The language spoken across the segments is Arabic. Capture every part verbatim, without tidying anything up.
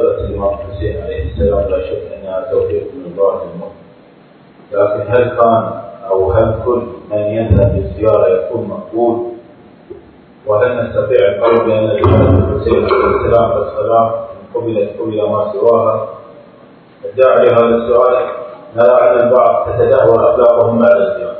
زيارة الإمام الحسين عليه السلام لا شك أنها توفيق من الله المؤمن، لكن هل كان أو هل كل من يذهب للزيارة يكون مقبول؟ وهل نستطيع القول بأن الإمام الحسين عليه السلام والسلام قبلت كل ما سواها؟ الداعي لهذا السؤال نرى أن البعض تتدهور أخلاقهم بعد الزيارة.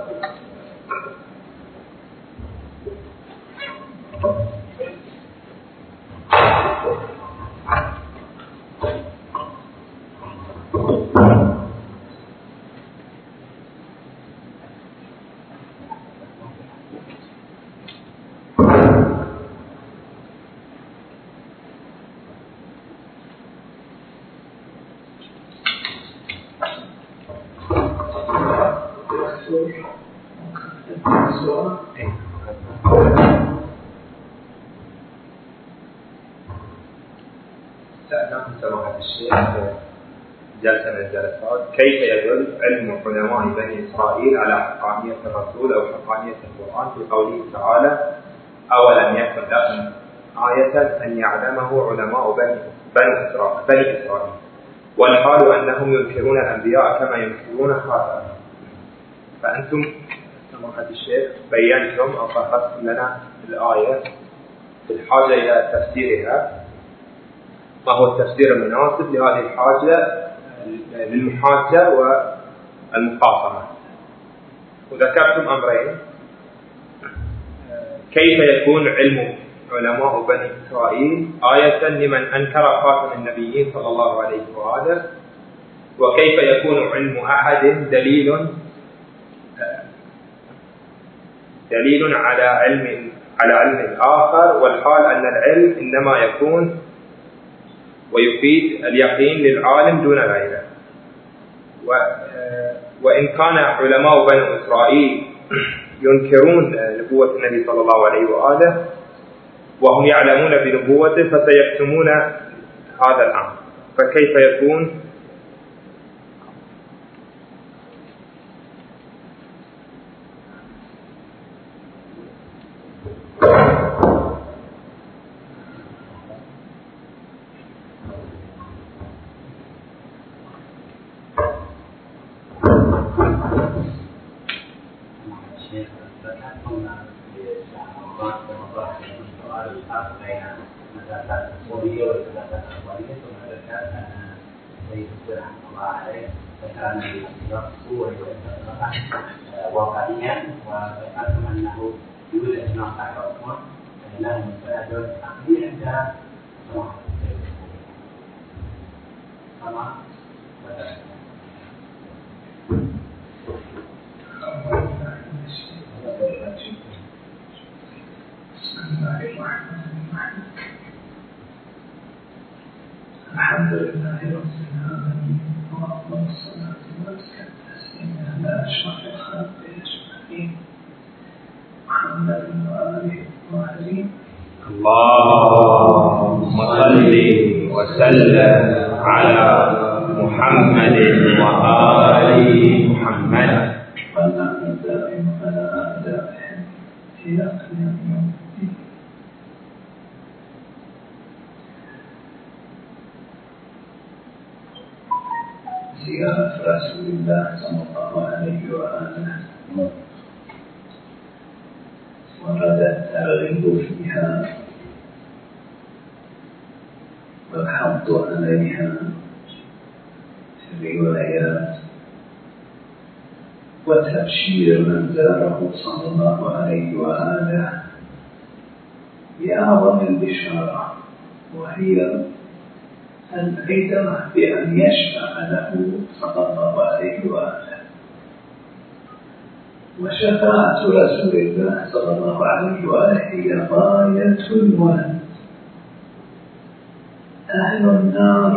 جلسة من الجلسات كيف يدل علم علماء بني إسرائيل على حقانية الرسول أو حقانية القرآن في قوله تعالى أولم يكن لهم آية أن يعلمه علماء بني بني إسرائيل بني إسرائيل والحال أنهم ينكرون الأنبياء كما ينكرون خاتمهم. فأنتم سماحة الشيخ بينتم أو فهمتم لنا الآية بالحاجة إلى تفسيرها، ما هو التفسير المناسب لهذه الحاجة للمحاجة والمخاصمة. وذكرتم أمرين: كيف يكون علم علماء بني إسرائيل آية لمن أنكر خاتم النبيين صلى الله عليه وآله، وكيف يكون علم أحد دليل دليل على علم على علم الآخر، والحال أن العلم إنما يكون ويفيد اليقين للعالم دون غيره. وإن كان علماء بني إسرائيل ينكرون نبوة النبي صلى الله عليه وآله وهم يعلمون بنبوته فسيكتمون هذا الأمر، فكيف يكون الحمد لله رب العالمين وأفضل الصلاة والسلام على أشرف الخلق أجمعين محمد وآله الطاهرين. اللهم صل وسلم على محمد وآل محمد والنعم الدائم على أعدائهم إلى قيام يوم الدين. زيارة رسول الله صلى الله عليه وآله ورد الترغيب فيها والحض عليها في الروايات وتبشير من زاره صلى الله عليه وآله بأعظم البشارة، وهي العدمة بأن يشفع له صلى الله عليه وآله. وشفاعة رسول الله صلى الله عليه وآله هي غاية المنى. أهل النار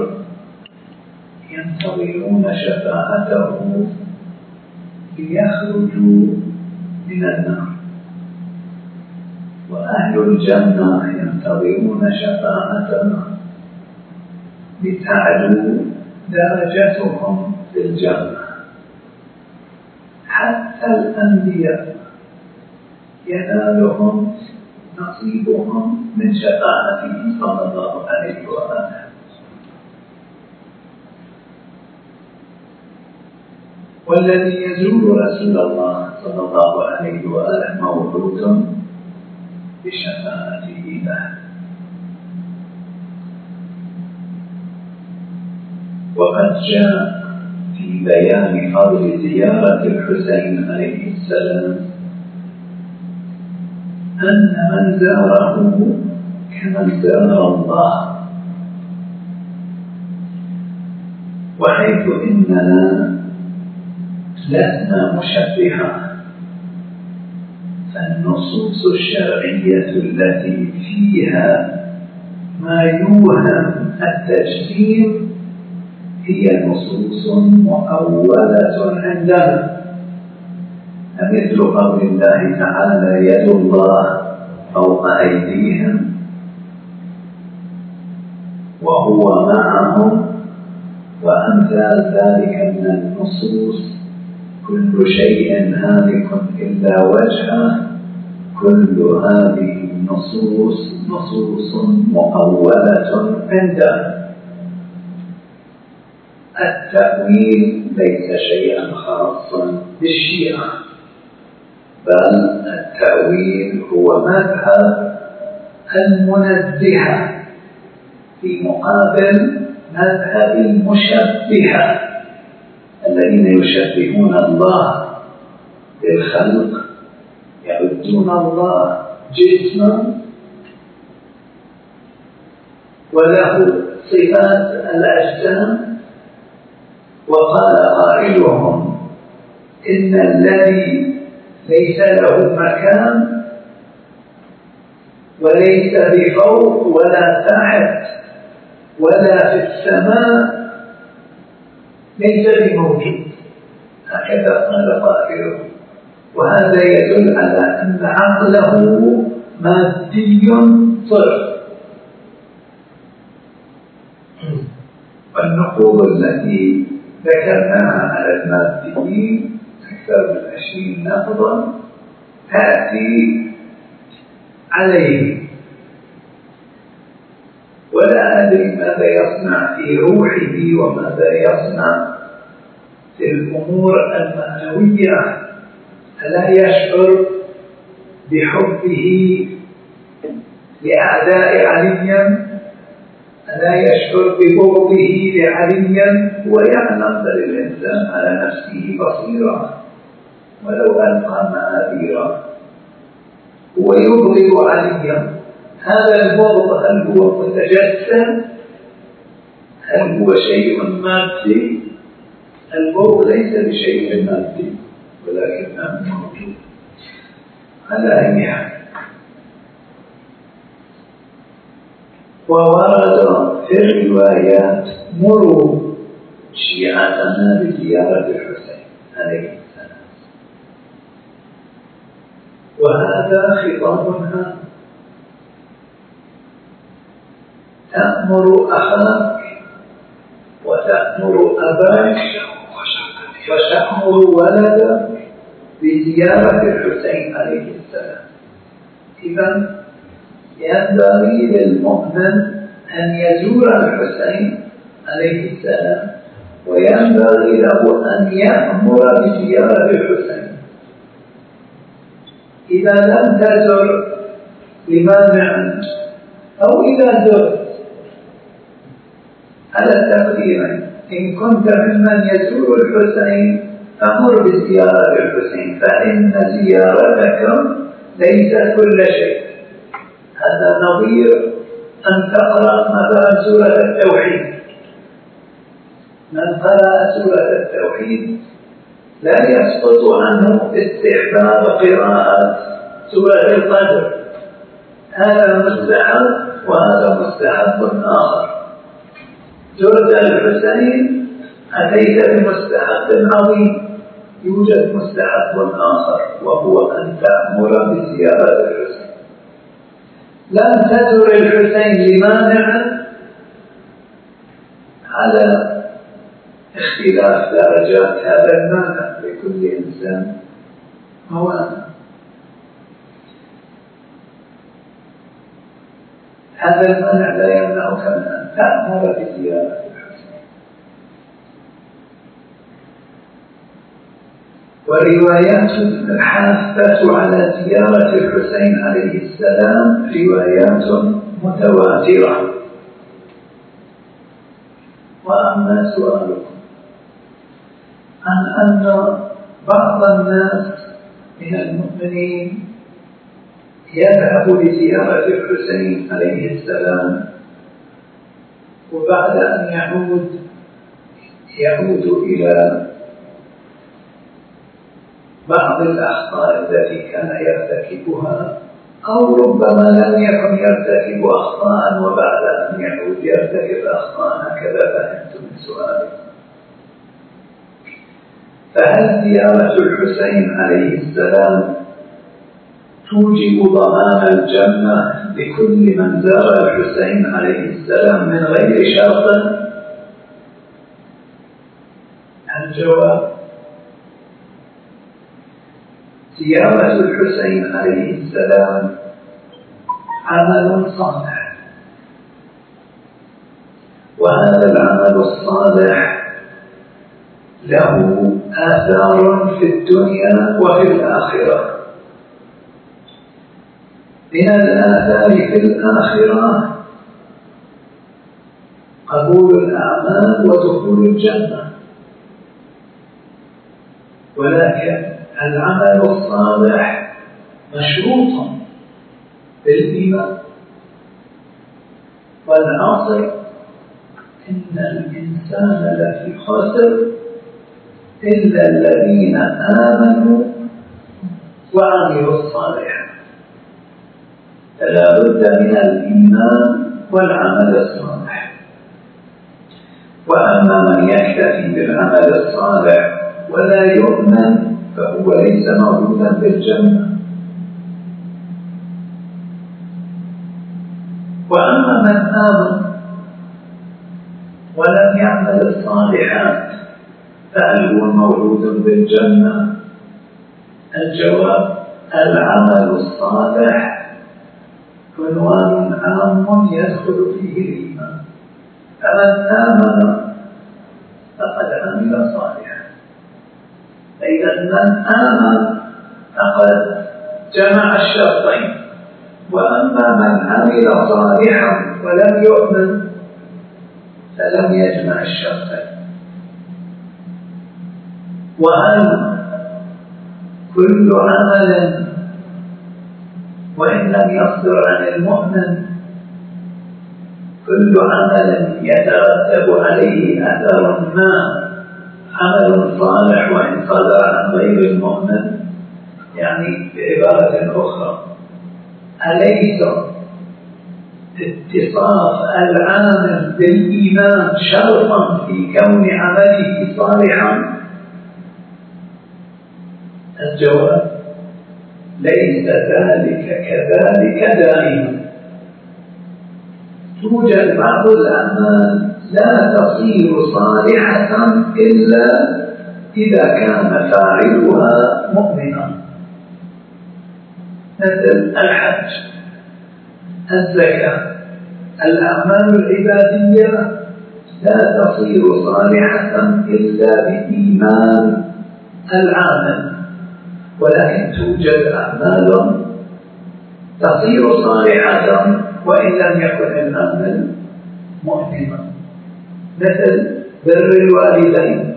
ينتظرون شفاعته ليخرجوا من النار، وأهل الجنة ينتظرون شفاعتنا لتعلو درجتهم في الجنة. حتى الأنبياء ينالهم نصيبهم من شفاعته صلى الله عليه وآله. والذي يزور رسول الله صلى الله عليه وآله موعود بشفاعته له. وقد جاء في بيان فضل زيارة الحسين عليه السلام أن من زاره كمن زار الله، وحيث إننا لسنا مشبهة، فالنصوص الشرعية التي فيها ما يوهم التجسيم هي نصوص مؤولة عندنا، مثل قول الله تعالى يد الله فوق أيديهم وهو معهم، وأمثال ذلك من النصوص. كل شيء هالك إلا وجهه، كل هذه النصوص نصوص مؤولة عندنا. التأويل ليس شيئا خاصا بالشيعة، بل التأويل هو مذهب المنزهة في مقابل مذهب المشبهة الذين يشبهون الله بالخلق، يعدون الله جسما وله صفات الأجسام. وقال قائلهم إن الذي ليس له مكان وليس بفوق ولا تحت ولا في السماء ليس بموجود، هكذا قال قائله. وهذا يدل على أن عقله مادي صرف. والنقوض التي ذكرناها على الماديين أكثر من عشرين نقضا تأتي عليه، ولا أدري ماذا يصنع في روحه وماذا يصنع في الأمور المعنوية. ألا يشعر بحبه لأعداء علي؟ ألا يشعر ببغضه لعلي؟ هو يعلم بل الإنسان على نفسه بصيرا ولو ألقى مآثيرا. هو يبغض عليا. هذا البغض هل هو متجسد؟ هل هو شيء مادي؟ البغض ليس بشيء مادي ولكنه موجود. على أي حال، وورد في الروايات مروا شيعتنا بزيارة الحسين عليه السلام، وهذا خطاب هام. تأمر أخاك وتأمر أباك وتأمر ولدك بزيارة الحسين عليه السلام. إذن ينبغي للمؤمن أن يزور الحسين عليه السلام، وينبغي له أن يأمر بزيارة الحسين. إذا لم تزر لمانع، أو إذا زرت على التقدير، إن كنت ممن يزور الحسين فأمر بزيارة الحسين، فإن زيارتكم ليس كل شيء. هذا نظير أن تقرأ مثلا سورة التوحيد. من قرأ سورة التوحيد لا يسقط عنه استحباب قراءة سورة القدر، هذا مستحب وهذا مستحب آخر. زرت الحسين أتيت بمستحب عظيم. يوجد مستحب آخر وهو أن تأمر بزيارة الحسين. لم تزر الحسين لمانع، على اختلاف درجات هذا المانع لكل إنسان موانع. هذا المانع لا يمنعك من أن تأمر بزيارة الحسين. والروايات الحافة على زيارة الحسين عليه السلام روايات متواترة. وأما سؤالكم عن أن بعض الناس من المؤمنين يذهب لزيارة الحسين عليه السلام وبعد أن يعود يعود إلى بعض الأخطاء التي كان يرتكبها، أو ربما لم يكن يرتكب أخطاء وبعد أن يعود يرتكب أخطاء، هكذا فهمت من سؤالي. فهل زيارة الحسين عليه السلام توجب ضمان الجنة لكل من زار الحسين عليه السلام من غير شرط؟ الجواب: زيارة الحسين عليه السلام عمل صالح، وهذا العمل الصالح له آثار في الدنيا وفي الآخرة. من الآثار في الآخرة قبول الأعمال ودخول الجنة، ولكن العمل الصالح مشروط بالإيمان. والعصر إن الإنسان لفي خسر إلا الذين آمنوا وعملوا الصالحات. فلا بد من الإيمان والعمل الصالح. وأما من يكتفي بالعمل الصالح ولا يؤمن فهو ليس موجودا بالجنة. وأما من آمن ولم يعمل الصالحات فهل هو موجود بالجنة؟ الجواب: العمل الصالح عنوان عام يدخل فيه الإيمان. فمن آمن فقد عمل صالحا. فإذا من آمن فقد جمع الشرطين. وأما من عمل صالحا ولم يؤمن فلم يجمع الشرطين. وهل كل عمل وإن لم يصدر عن المؤمن كل عمل يترتب عليه أثر ما عمل صالح وإن صدر عن غير المؤمن؟ يعني بعبارة أخرى، أليس اتصاف العامل بالإيمان شرطا في كون عمله صالحا؟ الجواب: ليس ذلك كذلك دائما. توجد بعض الأعمال لا تصير صالحة إلا إذا كان فاعلها مؤمنا، مثل الحج، الزكاة. الأعمال العبادية لا تصير صالحة إلا بإيمان العامل. ولكن توجد أعمال تصير صالحة وإن لم يكن العامل مؤمنا، مثل بر الوالدين.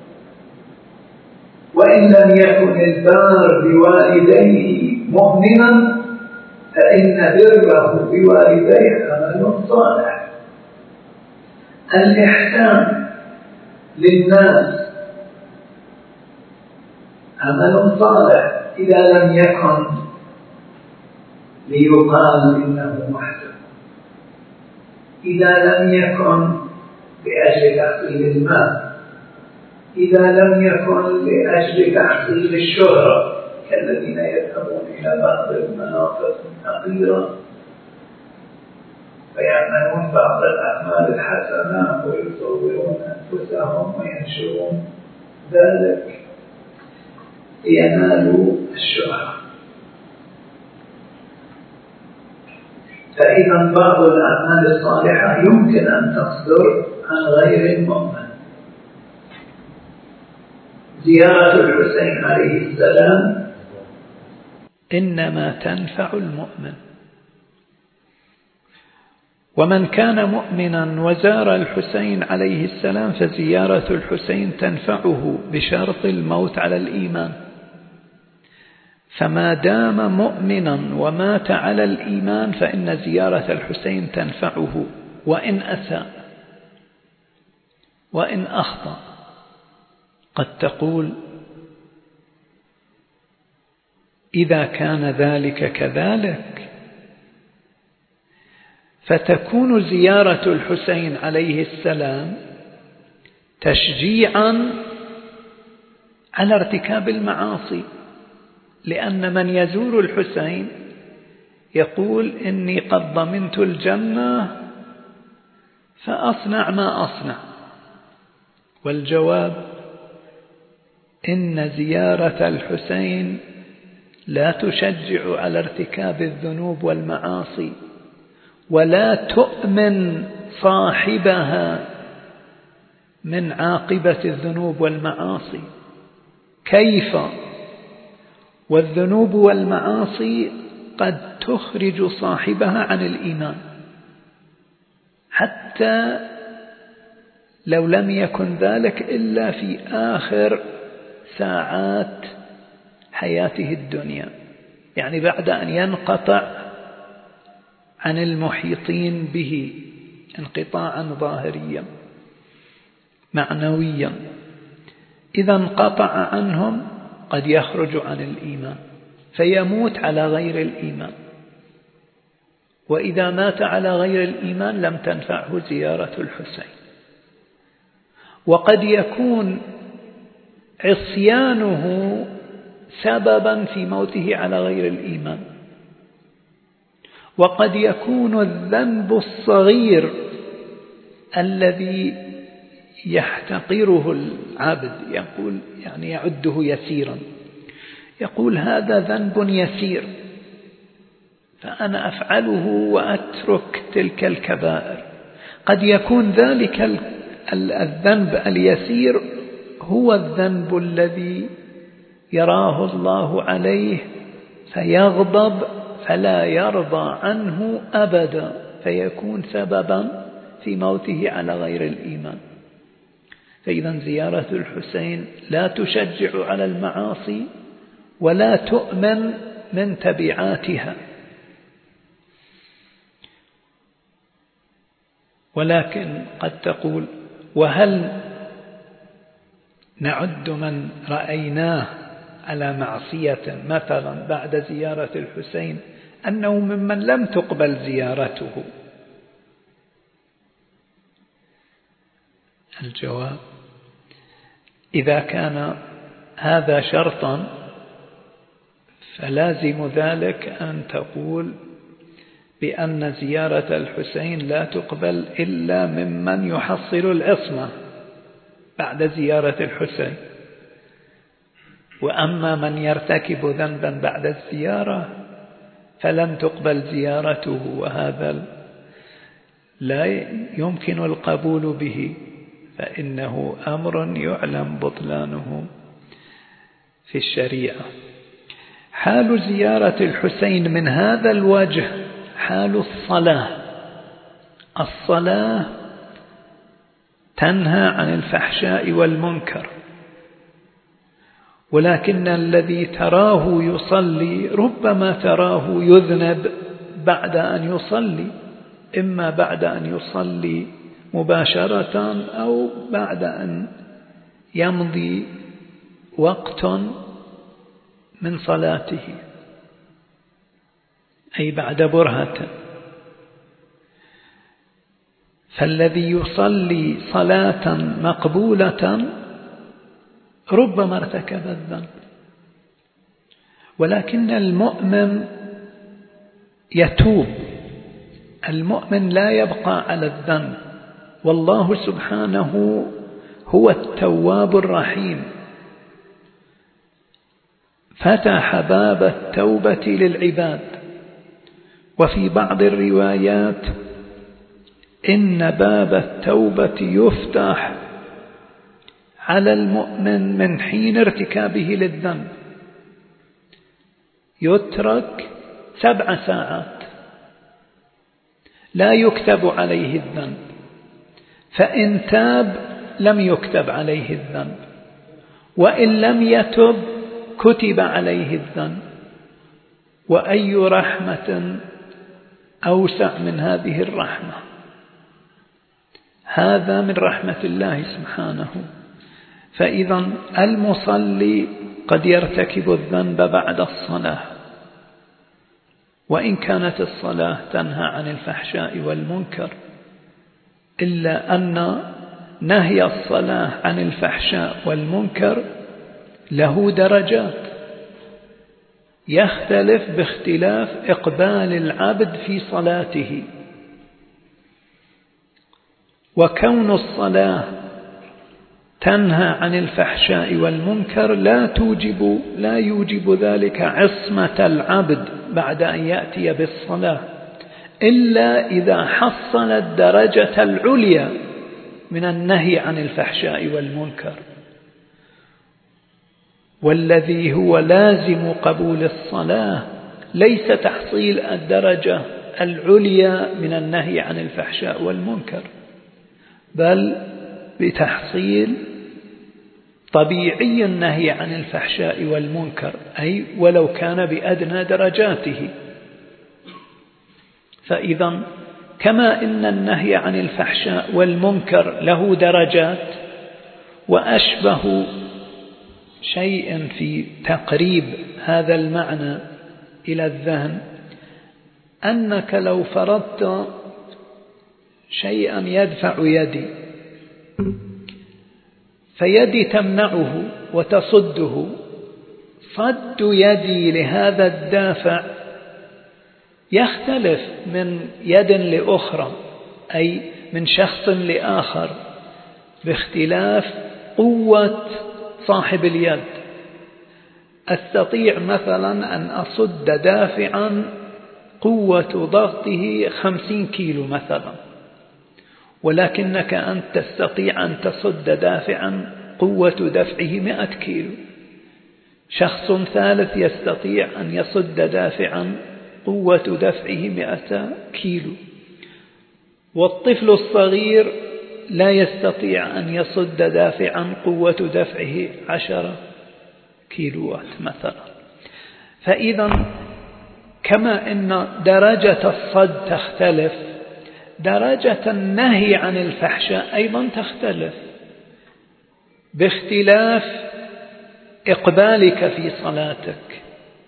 وإن لم يكن البار بوالديه مؤمنا فإن بره بوالديه عمل صالح. الإحسان للناس عمل صالح إذا لم يكن ليقال إنه محسن، إذا لم يكن لأجل تحصيل المال، إذا لم يكن لأجل تحصيل الشهرة كالذين يذهبون إلى بعض المناطق الحقيرة فيعملون بعض الأعمال الحسنة ويصورون أنفسهم وينشرون ذلك لينالوا الشهرة. فإذا بعض الأعمال الصالحة يمكن أن تصدر عن غير المؤمن زيارة الحسين عليه السلام إنما تنفع المؤمن، ومن كان مؤمنا وزار الحسين عليه السلام فزيارة الحسين تنفعه بشرط الموت على الإيمان. فما دام مؤمنا ومات على الإيمان فإن زيارة الحسين تنفعه وإن أساء وإن أخطأ. قد تقول إذا كان ذلك كذلك فتكون زيارة الحسين عليه السلام تشجيعا على ارتكاب المعاصي، لأن من يزور الحسين يقول إني قد ضمنت الجنة فأصنع ما أصنع. والجواب إن زيارة الحسين لا تشجع على ارتكاب الذنوب والمعاصي ولا تؤمن صاحبها من عاقبة الذنوب والمعاصي. كيف والذنوب والمعاصي قد تخرج صاحبها عن الإيمان، حتى لو لم يكن ذلك إلا في آخر ساعات حياته الدنيا، يعني بعد أن ينقطع عن المحيطين به انقطاعا ظاهريا معنويا. إذا انقطع عنهم قد يخرج عن الإيمان فيموت على غير الإيمان، وإذا مات على غير الإيمان لم تنفعه زيارة الحسين. وقد يكون عصيانه سببا في موته على غير الإيمان، وقد يكون الذنب الصغير الذي يحتقره العبد يقول يعني يعده يسيرا، يقول هذا ذنب يسير فأنا أفعله وأترك تلك الكبائر. قد يكون ذلك الذنب اليسير هو الذنب الذي يراه الله عليه فيغضب فلا يرضى عنه أبدا، فيكون سببا في موته على غير الإيمان. فإذا زيارة الحسين لا تشجع على المعاصي ولا تؤمن من تبعاتها. ولكن قد تقول وهل نعد من رأيناه على معصية مثلا بعد زيارة الحسين أنه ممن لم تقبل زيارته؟ الجواب إذا كان هذا شرطا فلازم ذلك أن تقول بأن زيارة الحسين لا تقبل إلا ممن يحصل العصمة بعد زيارة الحسين. وأما من يرتكب ذنبا بعد الزيارة فلن تقبل زيارته، وهذا لا يمكن القبول به، فإنه أمر يعلم بطلانه في الشريعة. حال زيارة الحسين من هذا الوجه حال الصلاة. الصلاة تنهى عن الفحشاء والمنكر، ولكن الذي تراه يصلي ربما تراه يذنب بعد أن يصلي، إما بعد أن يصلي مباشرة أو بعد أن يمضي وقت من صلاته، أي بعد برهة. فالذي يصلي صلاة مقبولة ربما ارتكب الذنب، ولكن المؤمن يتوب، المؤمن لا يبقى على الذنب، والله سبحانه هو التواب الرحيم، فتح باب التوبة للعباد. وفي بعض الروايات إن باب التوبة يفتح على المؤمن من حين ارتكابه للذنب يترك سبع ساعات لا يكتب عليه الذنب، فإن تاب لم يكتب عليه الذنب، وإن لم يتب كتب عليه الذنب. وأي رحمة أوسع من هذه الرحمة؟ هذا من رحمة الله سبحانه. فإذا المصلي قد يرتكب الذنب بعد الصلاة، وإن كانت الصلاة تنهى عن الفحشاء والمنكر، إلا أن نهي الصلاة عن الفحشاء والمنكر له درجات يختلف باختلاف إقبال العبد في صلاته. وكون الصلاة تنهى عن الفحشاء والمنكر لا توجب لا يوجب ذلك عصمة العبد بعد أن يأتي بالصلاة، إلا إذا حصل الدرجة العليا من النهي عن الفحشاء والمنكر، والذي هو لازم قبول الصلاة ليس تحصيل الدرجة العليا من النهي عن الفحشاء والمنكر، بل بتحصيل طبيعي النهي عن الفحشاء والمنكر، أي ولو كان بأدنى درجاته. فإذا كما إن النهي عن الفحشاء والمنكر له درجات، وأشبه شيء في تقريب هذا المعنى إلى الذهن أنك لو فرضت شيئا يدفع يدي، فيدي تمنعه وتصده، صد يدي لهذا الدافع يختلف من يد لأخرى، أي من شخص لآخر، باختلاف قوة صاحب اليد. أستطيع مثلا أن أصد دافعا قوة ضغطه خمسين كيلو مثلا، ولكنك أنت تستطيع أن تصد دافعا قوة دفعه مئة كيلو. شخص ثالث يستطيع أن يصد دافعا قوة دفعه مئة كيلو، والطفل الصغير لا يستطيع أن يصد دافعا قوة دفعه عشرة كيلوات مثلا. فإذا كما أن درجة الصد تختلف، درجة النهي عن الفحشاء أيضا تختلف باختلاف إقبالك في صلاتك.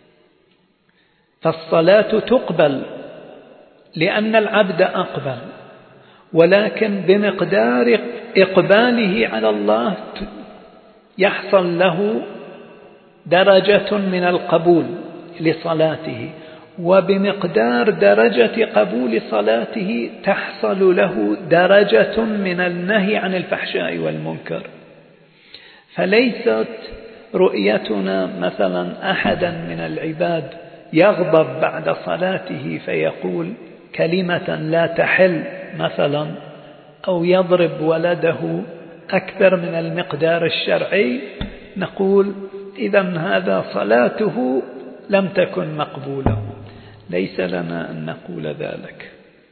فالصلاة تقبل لأن العبد أقبل، ولكن بمقدار إقباله على الله يحصل له درجة من القبول لصلاته، وبمقدار درجة قبول صلاته تحصل له درجة من النهي عن الفحشاء والمنكر. فليست رؤيتنا مثلا أحدا من العباد يغضب بعد صلاته فيقول كلمة لا تحل مثلا، أو يضرب ولده أكثر من المقدار الشرعي، نقول إذن هذا صلاته لم تكن مقبولة. ليس لنا أن نقول ذلك.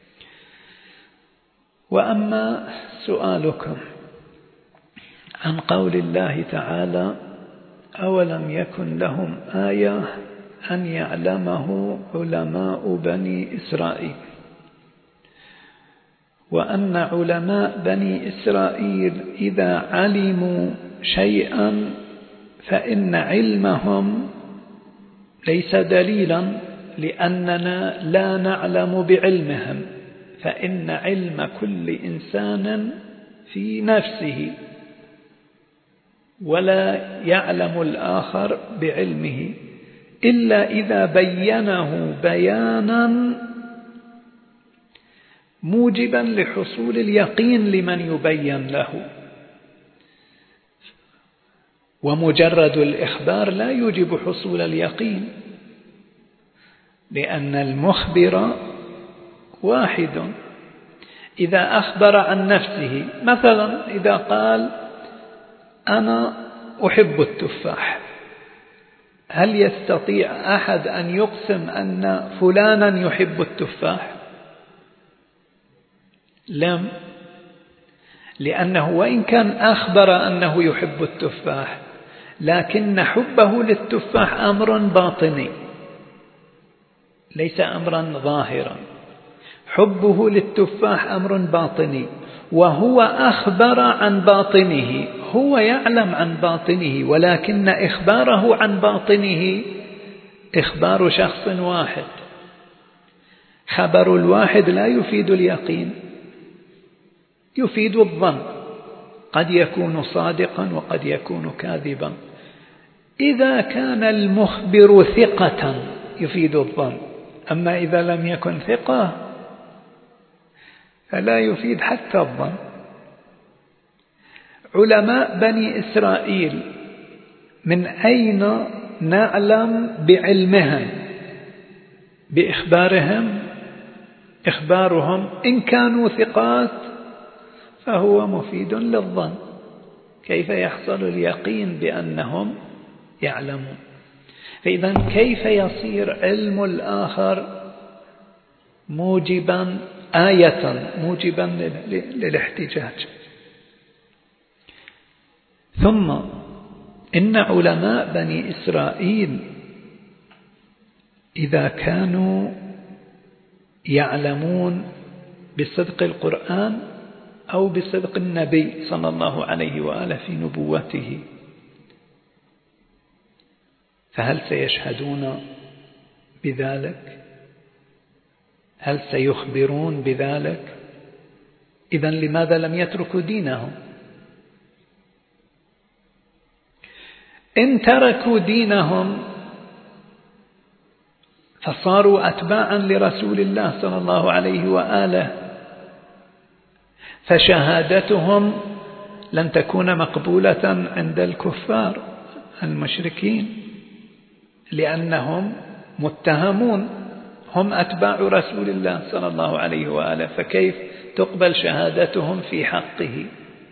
وأما سؤالكم عن قول الله تعالى أولم يكن لهم آية أن يعلمه علماء بني إسرائيل، وأن علماء بني إسرائيل إذا علموا شيئا فإن علمهم ليس دليلا لأننا لا نعلم بعلمهم، فإن علم كل إنسان في نفسه، ولا يعلم الآخر بعلمه إلا إذا بينه بيانا موجبا لحصول اليقين لمن يبين له. ومجرد الإخبار لا يوجب حصول اليقين، لأن المخبر واحد. إذا أخبر عن نفسه مثلا، إذا قال أنا أحب التفاح، هل يستطيع أحد أن يقسم أن فلانا يحب التفاح؟ لم، لأنه وإن كان أخبر أنه يحب التفاح لكن حبه للتفاح أمر باطني ليس أمرا ظاهرا. حبه للتفاح أمر باطني، وهو أخبر عن باطنه، هو يعلم عن باطنه، ولكن إخباره عن باطنه إخبار شخص واحد. خبر الواحد لا يفيد اليقين، يفيد الظن، قد يكون صادقا وقد يكون كاذبا. إذا كان المخبر ثقة يفيد الظن، أما إذا لم يكن ثقة فلا يفيد حتى الظن. علماء بني إسرائيل من أين نعلم بعلمهم بإخبارهم؟ إخبارهم إن كانوا ثقات فهو مفيد للظن. كيف يحصل اليقين بأنهم يعلمون؟ فإذا كيف يصير علم الآخر موجبا آية موجبا للاحتجاج؟ ثم إن علماء بني إسرائيل إذا كانوا يعلمون بصدق القرآن أو بصدق النبي صلى الله عليه وآله في نبوته، فهل سيشهدون بذلك؟ هل سيخبرون بذلك؟ إذن لماذا لم يتركوا دينهم؟ إن تركوا دينهم فصاروا أتباعا لرسول الله صلى الله عليه وآله، فشهادتهم لن تكون مقبولة عند الكفار المشركين، لأنهم متهمون، هم أتباع رسول الله صلى الله عليه وآله، فكيف تقبل شهادتهم في حقه؟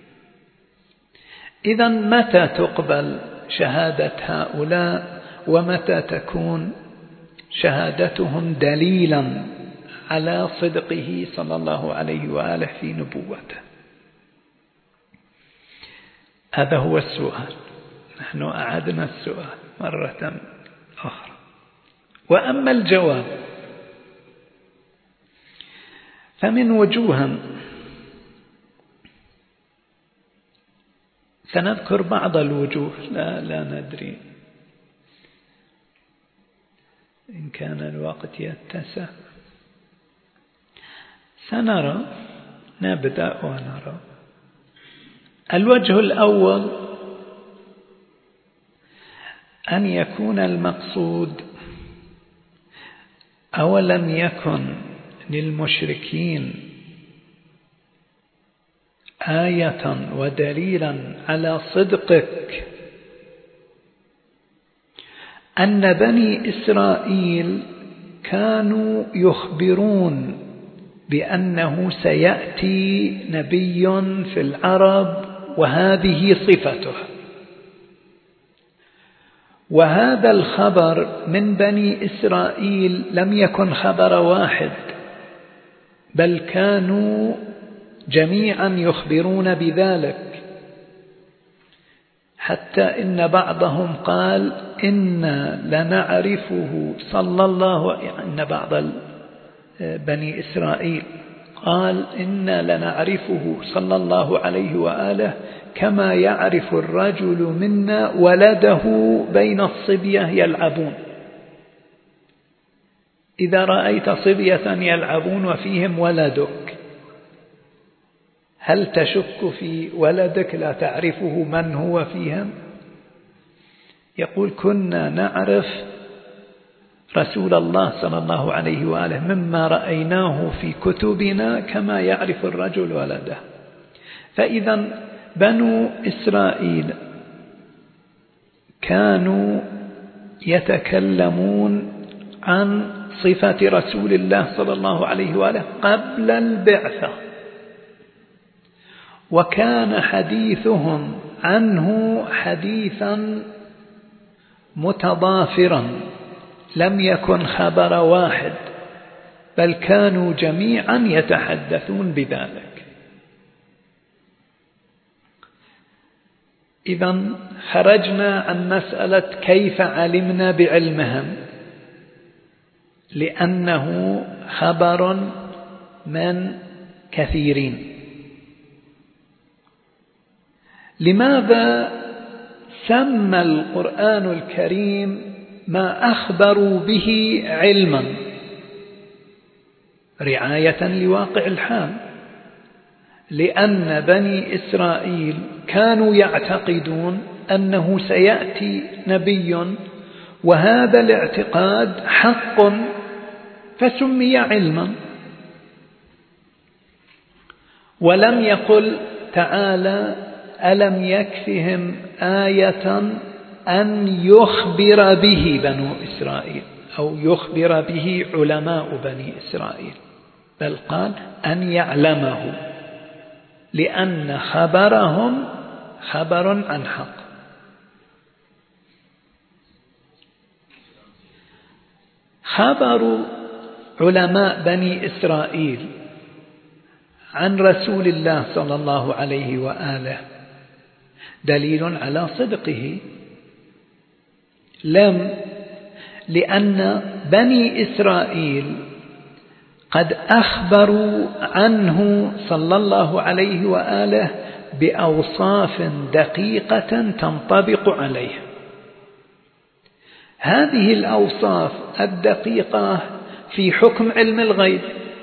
إذن متى تقبل شهادة هؤلاء ومتى تكون شهادتهم دليلا على صدقه صلى الله عليه وآله في نبوته؟ هذا هو السؤال. نحن أعدنا السؤال مرة أخرى. وأما الجواب فمن وجوه، سنذكر بعض الوجوه، لا, لا ندري إن كان الوقت يتسع. سنرى، نبدأ ونرى. الوجه الأول أن يكون المقصود أولم يكن للمشركين آية ودليلا على صدقك أن بني إسرائيل كانوا يخبرون بأنه سيأتي نبي في العرب وهذه صفته، وهذا الخبر من بني إسرائيل لم يكن خبر واحد، بل كانوا جميعا يخبرون بذلك، حتى إن بعضهم قال إنا لنعرفه صلى الله عليه وسلم، إن بعض بني إسرائيل قال إنا لنعرفه صلى الله عليه وآله كما يعرف الرجل منا ولده بين الصبية يلعبون. إذا رأيت صبية يلعبون وفيهم ولدك هل تشك في ولدك لا تعرفه من هو فيهم؟ يقول كنا نعرف رسول الله صلى الله عليه وآله مما رأيناه في كتبنا كما يعرف الرجل ولده. فإذا بنو إسرائيل كانوا يتكلمون عن صفة رسول الله صلى الله عليه وآله قبل البعثة، وكان حديثهم عنه حديثا متضافرا لم يكن خبر واحد، بل كانوا جميعا يتحدثون بذلك. إذن خرجنا عن مسألة كيف علمنا بعلمهم، لأنه خبر من كثيرين. لماذا سمى القرآن الكريم ما أخبروا به علما؟ رعاية لواقع الحال، لأن بني إسرائيل كانوا يعتقدون أنه سيأتي نبي، وهذا الاعتقاد حق فسمي علما. ولم يقل تعالى ألم يكفهم آية أن يخبر به بنو إسرائيل أو يخبر به علماء بني إسرائيل، بل قال أن يعلمه، لأن خبرهم خبر عن حق. خبر علماء بني إسرائيل عن رسول الله صلى الله عليه وآله دليل على صدقه. لم لأن بني إسرائيل قد أخبروا عنه صلى الله عليه وآله بأوصاف دقيقة تنطبق عليه. هذه الأوصاف الدقيقة في حكم علم الغيب.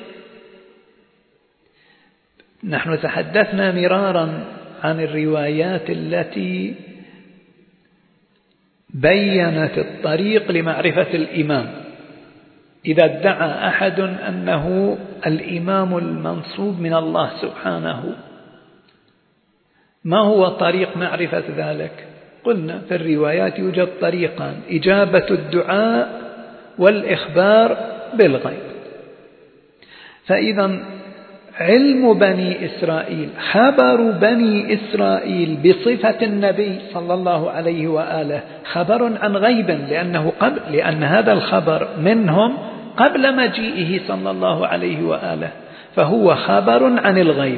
نحن تحدثنا مرارا عن الروايات التي بيّنت الطريق لمعرفة الإمام. إذا ادعى أحد أنه الإمام المنصوب من الله سبحانه، ما هو طريق معرفة ذلك؟ قلنا في الروايات يوجد طريقان: إجابة الدعاء والإخبار بالغيب. فإذا علم بني إسرائيل، خبر بني إسرائيل بصفة النبي صلى الله عليه وآله خبر عن غيب، لأنه قبل لأن هذا الخبر منهم قبل مجيئه صلى الله عليه وآله، فهو خبر عن الغيب.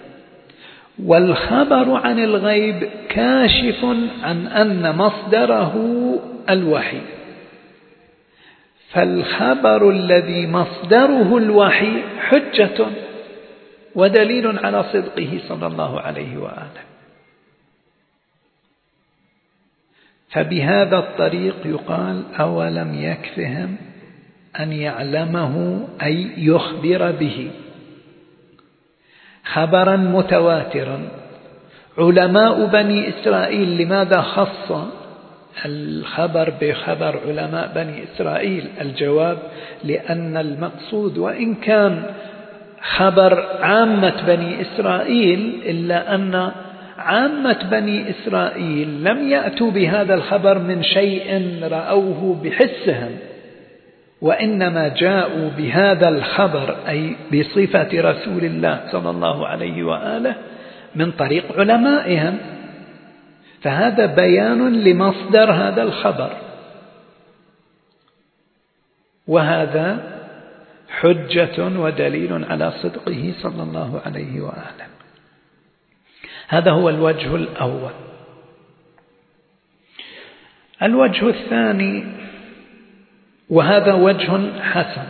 والخبر عن الغيب كاشف عن أن مصدره الوحي، فالخبر الذي مصدره الوحي حجة ودليل على صدقه صلى الله عليه وآله. فبهذا الطريق يقال أولم يكفهم أن يعلمه أي يخبر به خبرا متواترا. علماء بني إسرائيل لماذا خص الخبر بخبر علماء بني إسرائيل؟ الجواب: لأن المقصود وإن كان خبر عامة بني إسرائيل، إلا أن عامة بني إسرائيل لم يأتوا بهذا الخبر من شيء رأوه بحسهم، وإنما جاءوا بهذا الخبر أي بصفة رسول الله صلى الله عليه وآله من طريق علمائهم، فهذا بيان لمصدر هذا الخبر، وهذا حجة ودليل على صدقه صلى الله عليه وآله. هذا هو الوجه الأول. الوجه الثاني، وهذا وجه حسن،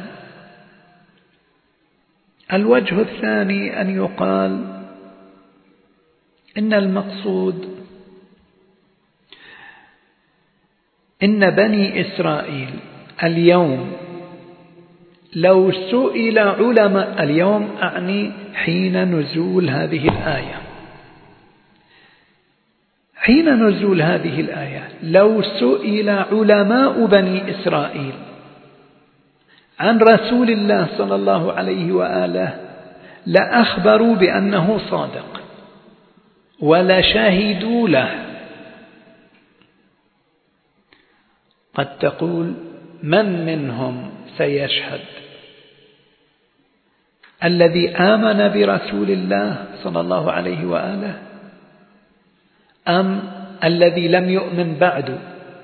الوجه الثاني أن يقال إن المقصود إن بني إسرائيل اليوم لو سئل علماء، اليوم أعني حين نزول هذه الآية، حين نزول هذه الآية لو سئل علماء بني إسرائيل عن رسول الله صلى الله عليه وآله لأخبروا بأنه صادق ولشهدوا له. قد تقول: من منهم سيشهد؟ الذي آمن برسول الله صلى الله عليه وآله، أم الذي لم يؤمن بعد؟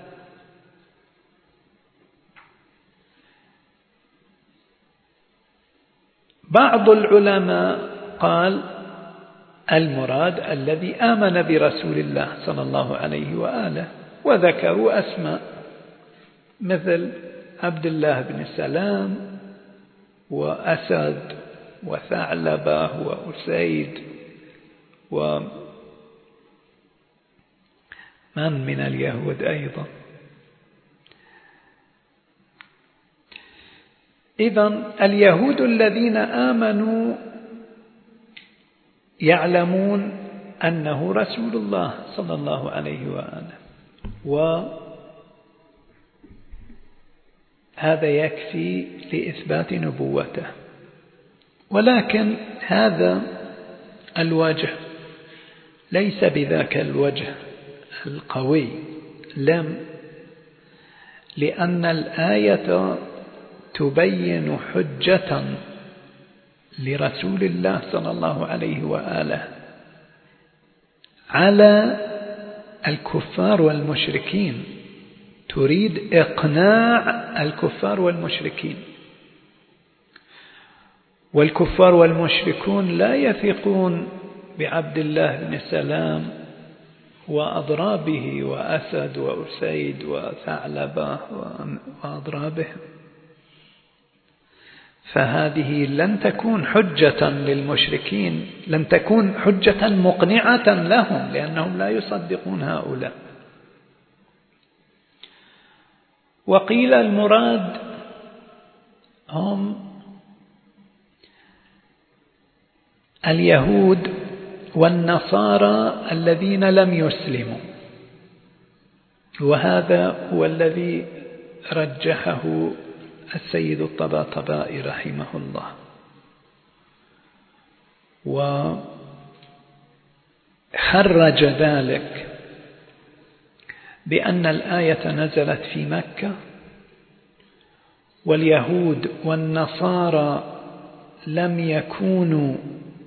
بعض العلماء قال المراد الذي آمن برسول الله صلى الله عليه وآله، وذكروا أسماء مثل عبد الله بن سلام وأسد وثعلبة وأسيد ومن من اليهود أيضا. إذن اليهود الذين آمنوا يعلمون أنه رسول الله صلى الله عليه وآله، وهذا يكفي لإثبات نبوته. ولكن هذا الوجه ليس بذاك الوجه القوي، لم لأن الآية تبين حجة لرسول الله صلى الله عليه وآله على الكفار والمشركين، تريد إقناع الكفار والمشركين، والكفار والمشركون لا يثقون بعبد الله بن سلام وأضرابه وأسد وأسيد وثعلبة وأضرابهم، فهذه لن تكون حجة للمشركين، لن تكون حجة مقنعة لهم، لأنهم لا يصدقون هؤلاء. وقيل المراد هم اليهود والنصارى الذين لم يسلموا، وهذا هو الذي رجحه السيد الطباطبائي رحمه الله، وخرج ذلك بأن الآية نزلت في مكة، واليهود والنصارى لم يكونوا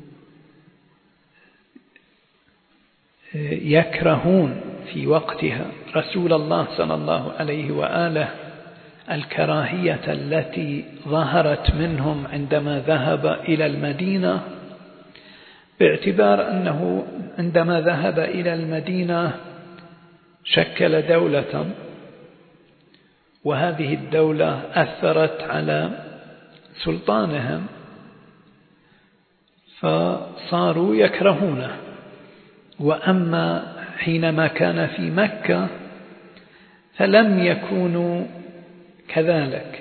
يكرهون في وقتها رسول الله صلى الله عليه وآله الكراهية التي ظهرت منهم عندما ذهب إلى المدينة، باعتبار أنه عندما ذهب إلى المدينة شكل دولة، وهذه الدولة أثرت على سلطانهم فصاروا يكرهونه. وأما حينما كان في مكة فلم يكونوا كذلك،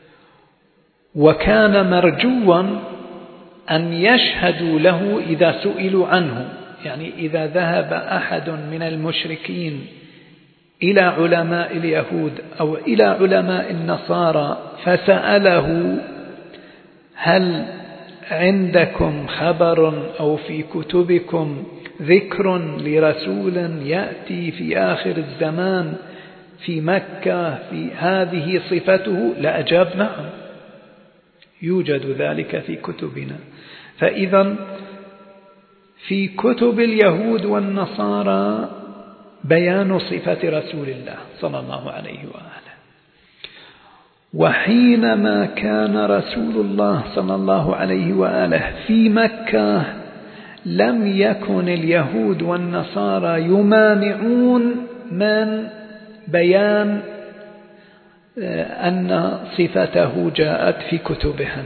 وكان مرجوا أن يشهدوا له إذا سئلوا عنه، يعني إذا ذهب أحد من المشركين إلى علماء اليهود أو إلى علماء النصارى فسأله هل عندكم خبر أو في كتبكم ذكر لرسول يأتي في آخر الزمان في مكة في هذه صفته، لأجاب نعم يوجد ذلك في كتبنا. فإذا في كتب اليهود والنصارى بيان صفة رسول الله صلى الله عليه وآله. وحينما كان رسول الله صلى الله عليه وآله في مكة لم يكن اليهود والنصارى يمانعون من بيان أن صفته جاءت في كتبهم.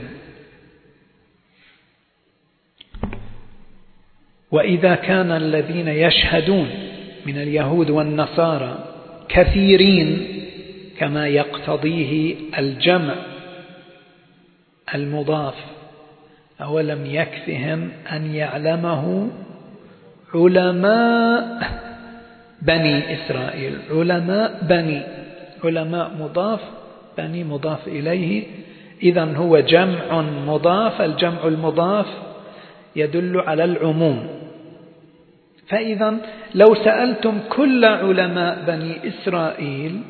وإذا كان الذين يشهدون من اليهود والنصارى كثيرين كما يقتضيه الجمع المضاف، أولم يكفهم أن يعلمه علماء بني إسرائيل؟ علماء بني، علماء مضاف، بني مضاف إليه، إذن هو جمع مضاف، الجمع المضاف يدل على العموم. فإذا لو سألتم كل علماء بني إسرائيل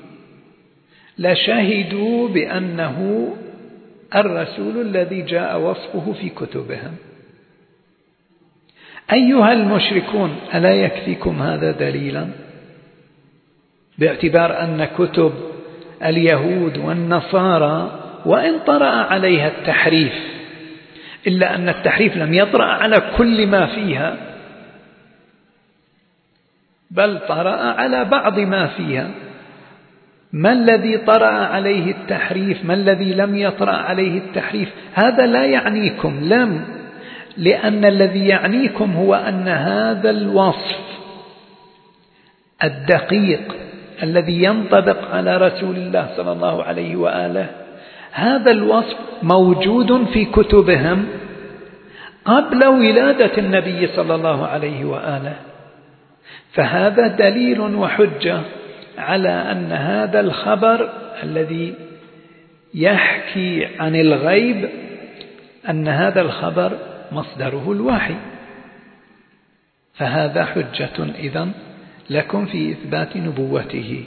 لشهدوا بأنه الرسول الذي جاء وصفه في كتبهم. أيها المشركون ألا يكفيكم هذا دليلا؟ باعتبار أن كتب اليهود والنصارى وإن طرأ عليها التحريف إلا أن التحريف لم يطرأ على كل ما فيها، بل طرأ على بعض ما فيها. ما الذي طرأ عليه التحريف؟ ما الذي لم يطرأ عليه التحريف؟ هذا لا يعنيكم، لم لأن الذي يعنيكم هو أن هذا الوصف الدقيق الذي ينطبق على رسول الله صلى الله عليه وآله، هذا الوصف موجود في كتبهم قبل ولادة النبي صلى الله عليه وآله. فهذا دليل وحجة على أن هذا الخبر الذي يحكي عن الغيب أن هذا الخبر مصدره الوحي. فهذا حجة إذن لكم في إثبات نبوته.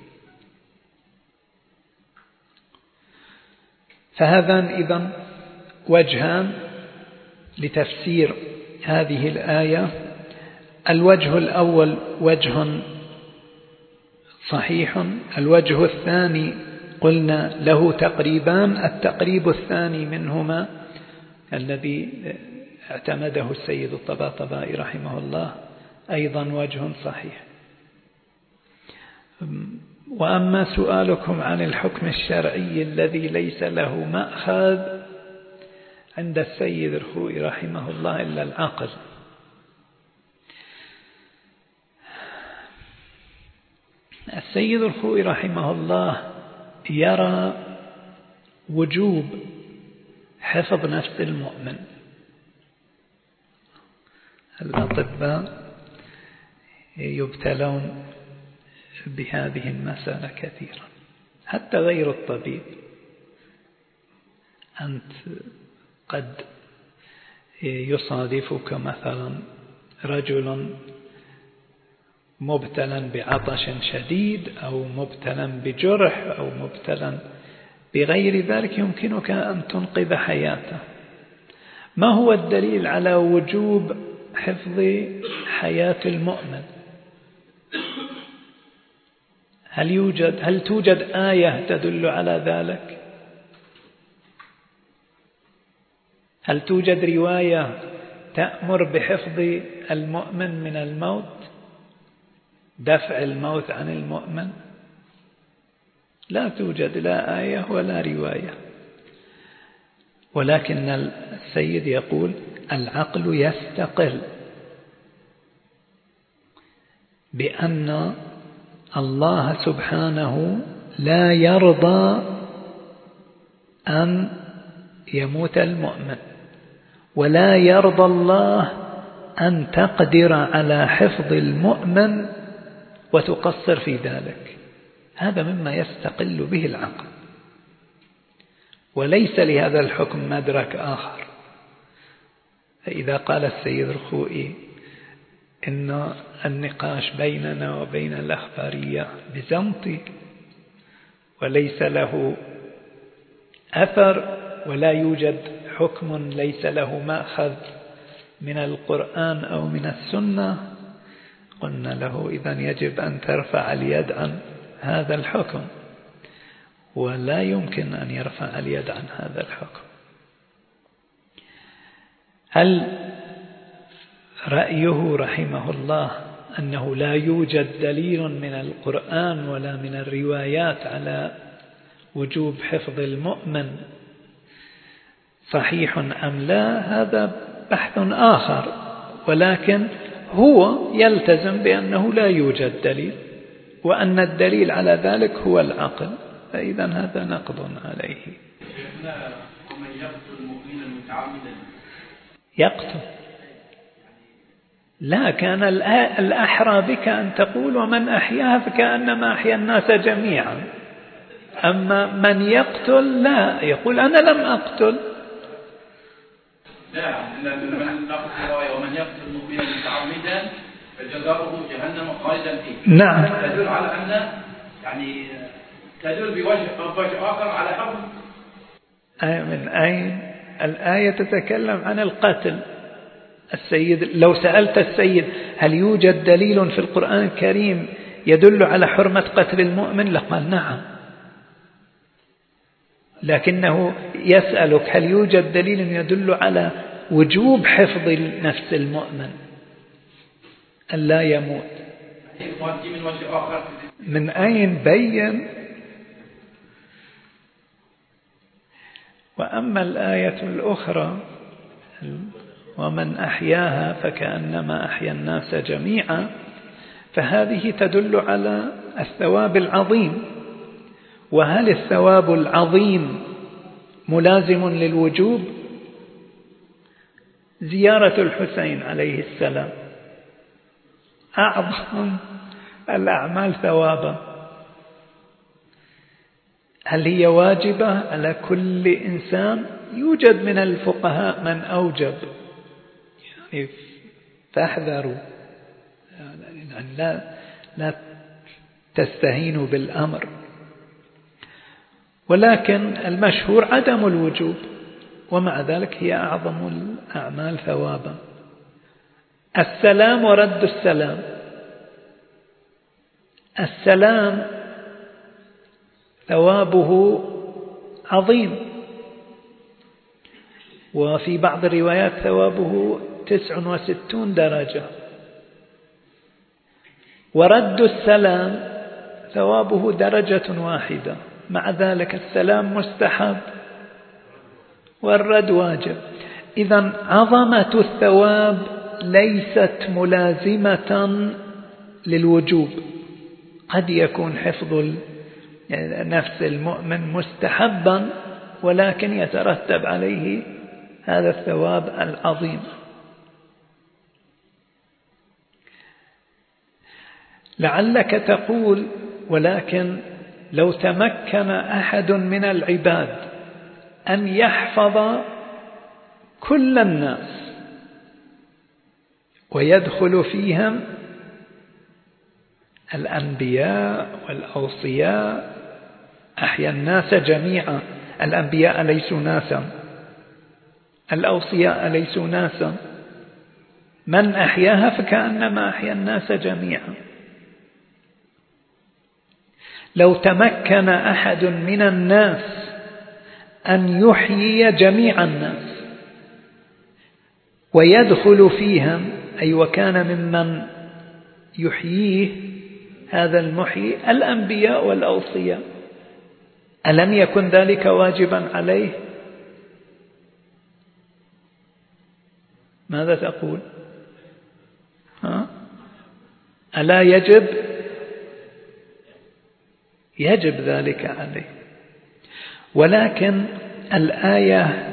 فهذان إذن وجهان لتفسير هذه الآية. الوجه الأول وجه صحيح، الوجه الثاني قلنا له تقريبان، التقريب الثاني منهما الذي اعتمده السيد الطباطبائي رحمه الله أيضا وجه صحيح. وأما سؤالكم عن الحكم الشرعي الذي ليس له مأخذ، عند السيد الخوئي رحمه الله إلا العقل. السيد الخوئي رحمه الله يرى وجوب حفظ نفس المؤمن. الأطباء يبتلون بهذه المسألة كثيرا، حتى غير الطبيب. أنت قد يصادفك مثلا رجل مبتلا بعطش شديد أو مبتلا بجرح أو مبتلا بغير ذلك، يمكنك أن تنقذ حياته. ما هو الدليل على وجوب حفظ حياة المؤمن؟ هل يوجد هل توجد آية تدل على ذلك؟ هل توجد رواية تأمر بحفظ المؤمن من الموت، دفع الموت عن المؤمن؟ لا توجد لا آية ولا رواية. ولكن السيد يقول العقل يستقل بأن الله سبحانه لا يرضى أن يموت المؤمن، ولا يرضى الله أن تقدر على حفظ المؤمن وتقصر في ذلك. هذا مما يستقل به العقل، وليس لهذا الحكم مدرك آخر. فإذا قال السيد الخوئي إن النقاش بيننا وبين الأخبارية بزمط وليس له أثر ولا يوجد حكم ليس له مأخذ من القرآن أو من السنة، قلنا له إذن يجب أن ترفع اليد عن هذا الحكم، ولا يمكن أن يرفع اليد عن هذا الحكم. هل رأيه رحمه الله أنه لا يوجد دليل من القرآن ولا من الروايات على وجوب حفظ المؤمن صحيح أم لا؟ هذا بحث آخر، ولكن هو يلتزم بأنه لا يوجد دليل، وأن الدليل على ذلك هو العقل. فإذا هذا نقض عليه. ومن يقتل مؤمنا متعمدا يقتل، لا، كان الأحرى بك أن تقول ومن أحياها فكأنما أحيا الناس جميعا. أما من يقتل لا يقول أنا لم أقتل. لا، من نقتل ومن يقتل مؤمنا متعمدا فجزاؤه جهنم خالدا فيه. نعم، تدل على أن يعني تدل بوجه بوجه آخر على حكم. من أين الآية تتكلم عن القتل؟ السيد لو سألت السيد هل يوجد دليل في القرآن الكريم يدل على حرمة قتل المؤمن لقال نعم، لكنه يسألك هل يوجد دليل يدل على وجوب حفظ نفس المؤمن أن لا يموت؟ من أين بين؟ وأما الآية الأخرى ومن أحياها فكأنما أحيا الناس جميعا، فهذه تدل على الثواب العظيم. وهل الثواب العظيم ملازم للوجوب؟ زيارة الحسين عليه السلام أعظم الأعمال ثوابا، هل هي واجبة على كل إنسان؟ يوجد من الفقهاء من أوجب، يعني فاحذروا، يعني لا, لا تستهينوا بالأمر، ولكن المشهور عدم الوجوب، ومع ذلك هي أعظم الأعمال ثوابا. السلام ورد السلام، السلام ثوابه عظيم، وفي بعض الروايات ثوابه تسع وستون درجة. ورد السلام ثوابه درجة واحدة، مع ذلك السلام مستحب والرد واجب. إذن عظمة الثواب ليست ملازمة للوجوب، قد يكون حفظ نفس المؤمن مستحبا ولكن يترتب عليه هذا الثواب العظيم. لعلك تقول ولكن لو تمكن أحد من العباد أن يحفظ كل الناس ويدخل فيهم الأنبياء والأوصياء، أحيا الناس جميعا، الأنبياء ليسوا ناسا، الأوصياء ليسوا ناسا، من أحياها فكأنما أحيا الناس جميعا. لو تمكن أحد من الناس أن يحيي جميع الناس ويدخل فيهم، أي وكان ممن يحييه هذا المحيي الأنبياء والأوصياء، ألم يكن ذلك واجبا عليه؟ ماذا تقول؟ ها؟ ألا يجب؟ يجب ذلك عليه. ولكن الآية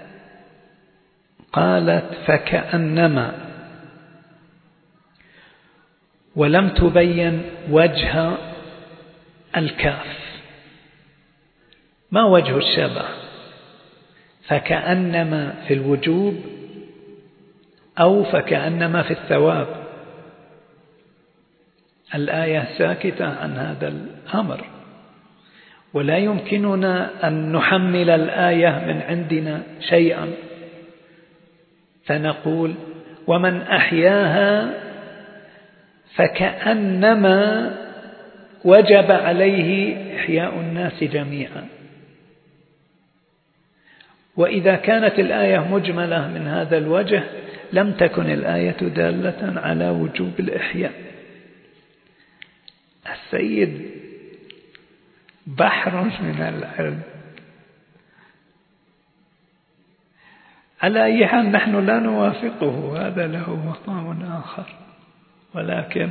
قالت فكأنما، ولم تبين وجه الكاف، ما وجه الشبه؟ فكأنما في الوجوب أو فكأنما في الثواب؟ الآية ساكتة عن هذا الأمر، ولا يمكننا أن نحمل الآية من عندنا شيئا فنقول ومن أحياها فكأنما وجب عليه إحياء الناس جميعا. وإذا كانت الآية مجملة من هذا الوجه لم تكن الآية دالة على وجوب الإحياء. السيد بحر من العلم. على أي حال نحن لا نوافقه، هذا له مقام آخر، ولكن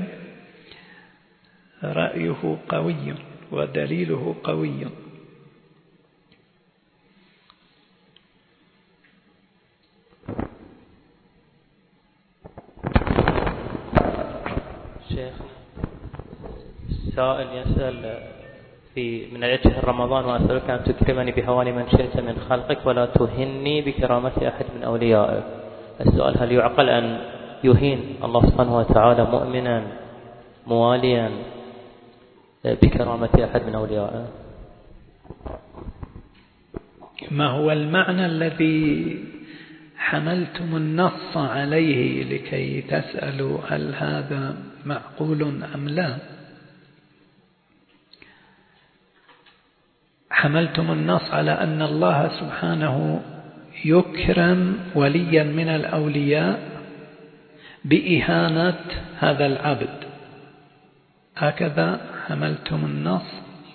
رأيه قوي ودليله قوي. شيخ سائل يسأل في من أجل شهر رمضان، وأسألك أن تكرمني بهوان من شئت من خلقك ولا تهني بكرامة أحد من أوليائك. السؤال: هل يعقل أن يهين الله سبحانه وتعالى مؤمنا مواليا بكرامة أحد من أوليائه؟ ما هو المعنى الذي حملتم النص عليه لكي تسألوا هل هذا معقول أم لا. حملتم النص على أن الله سبحانه يكرم وليا من الأولياء بإهانة هذا العبد، هكذا حملتم النص.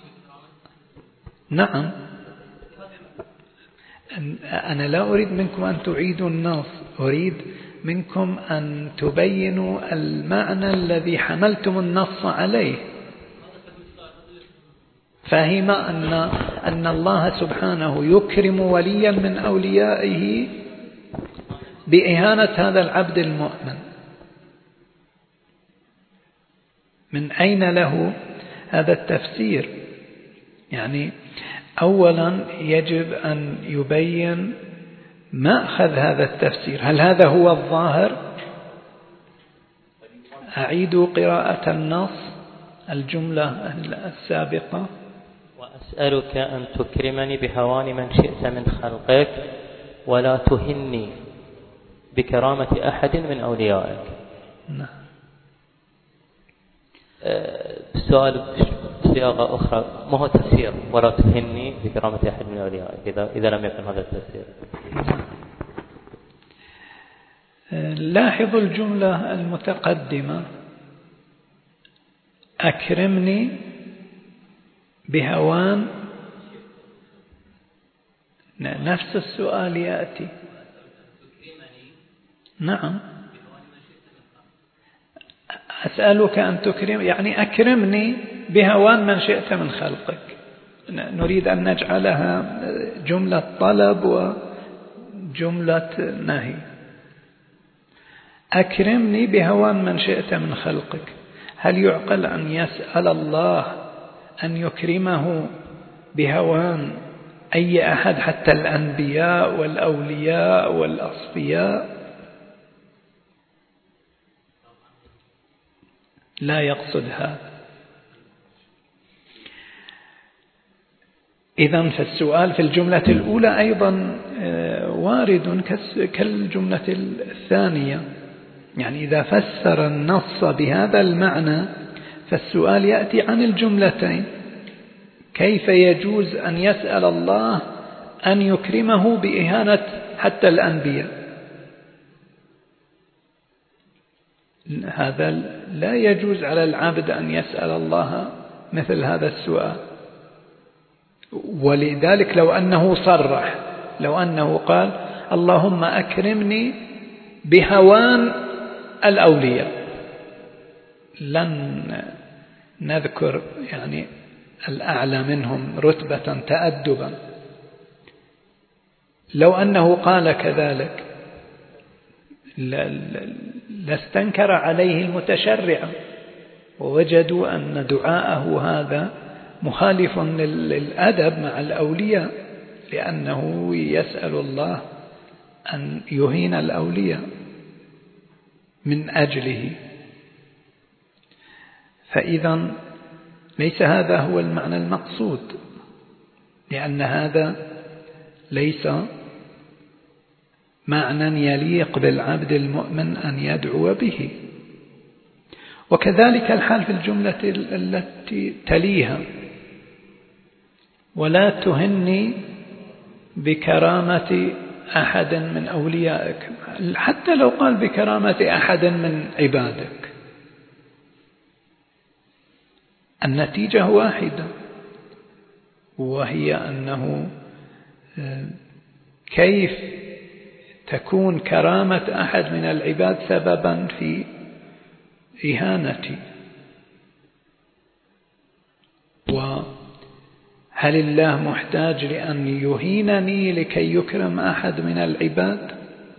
نعم، أنا لا أريد منكم أن تعيدوا النص، أريد منكم أن تبينوا المعنى الذي حملتم النص عليه. فهم أن أن الله سبحانه يكرم وليا من أوليائه بإهانة هذا العبد المؤمن. من أين له هذا التفسير؟ يعني أولا يجب أن يبين مأخذ هذا التفسير، هل هذا هو الظاهر؟ أعيدوا قراءة النص الجملة السابقة. وأسألك أن تكرمني بهوان من شئت من خلقك ولا تهني بكرامة أحد من أوليائك. نعم. السؤال بصياغة أخرى، ما هو تفسير ولا تهني بكرامة أحد من أوليائك إذا, إذا لم يكن هذا التفسير؟ لاحظوا الجملة المتقدمة، أكرمني بهوان، نفس السؤال يأتي. نعم، أسألك أن تكرم يعني أكرمني بهوان من شئت من خلقك. نريد أن نجعلها جملة طلب وجملة نهي. أكرمني بهوان من شئت من خلقك، هل يعقل أن يسأل الله أن يكرمه بهوان أي أحد حتى الأنبياء والأولياء والأصفياء؟ لا يقصد هذا. إذن فالسؤال في الجملة الأولى أيضا وارد كالجملة الثانية، يعني إذا فسر النص بهذا المعنى فالسؤال يأتي عن الجملتين، كيف يجوز أن يسأل الله أن يكرمه بإهانة حتى الأنبياء؟ هذا لا يجوز على العبد أن يسأل الله مثل هذا السؤال. ولذلك لو أنه صرح، لو أنه قال اللهم أكرمني بهوان الأولياء، لن نذكر يعني الأعلى منهم رتبة تأدبا، لو أنه قال كذلك لاستنكر عليه المتشرع ووجدوا أن دعاءه هذا مخالف للأدب مع الأولياء، لأنه يسأل الله أن يهين الأولياء من أجله. فإذا ليس هذا هو المعنى المقصود، لأن هذا ليس معنى يليق بالعبد المؤمن أن يدعو به. وكذلك الحال في الجملة التي تليها، ولا تهني بكرامة أحد من أوليائك، حتى لو قال بكرامة أحد من عبادك النتيجة واحدة، وهي أنه كيف تكون كرامة أحد من العباد سببا في إهانتي؟ وهل الله محتاج لأن يهينني لكي يكرم أحد من العباد؟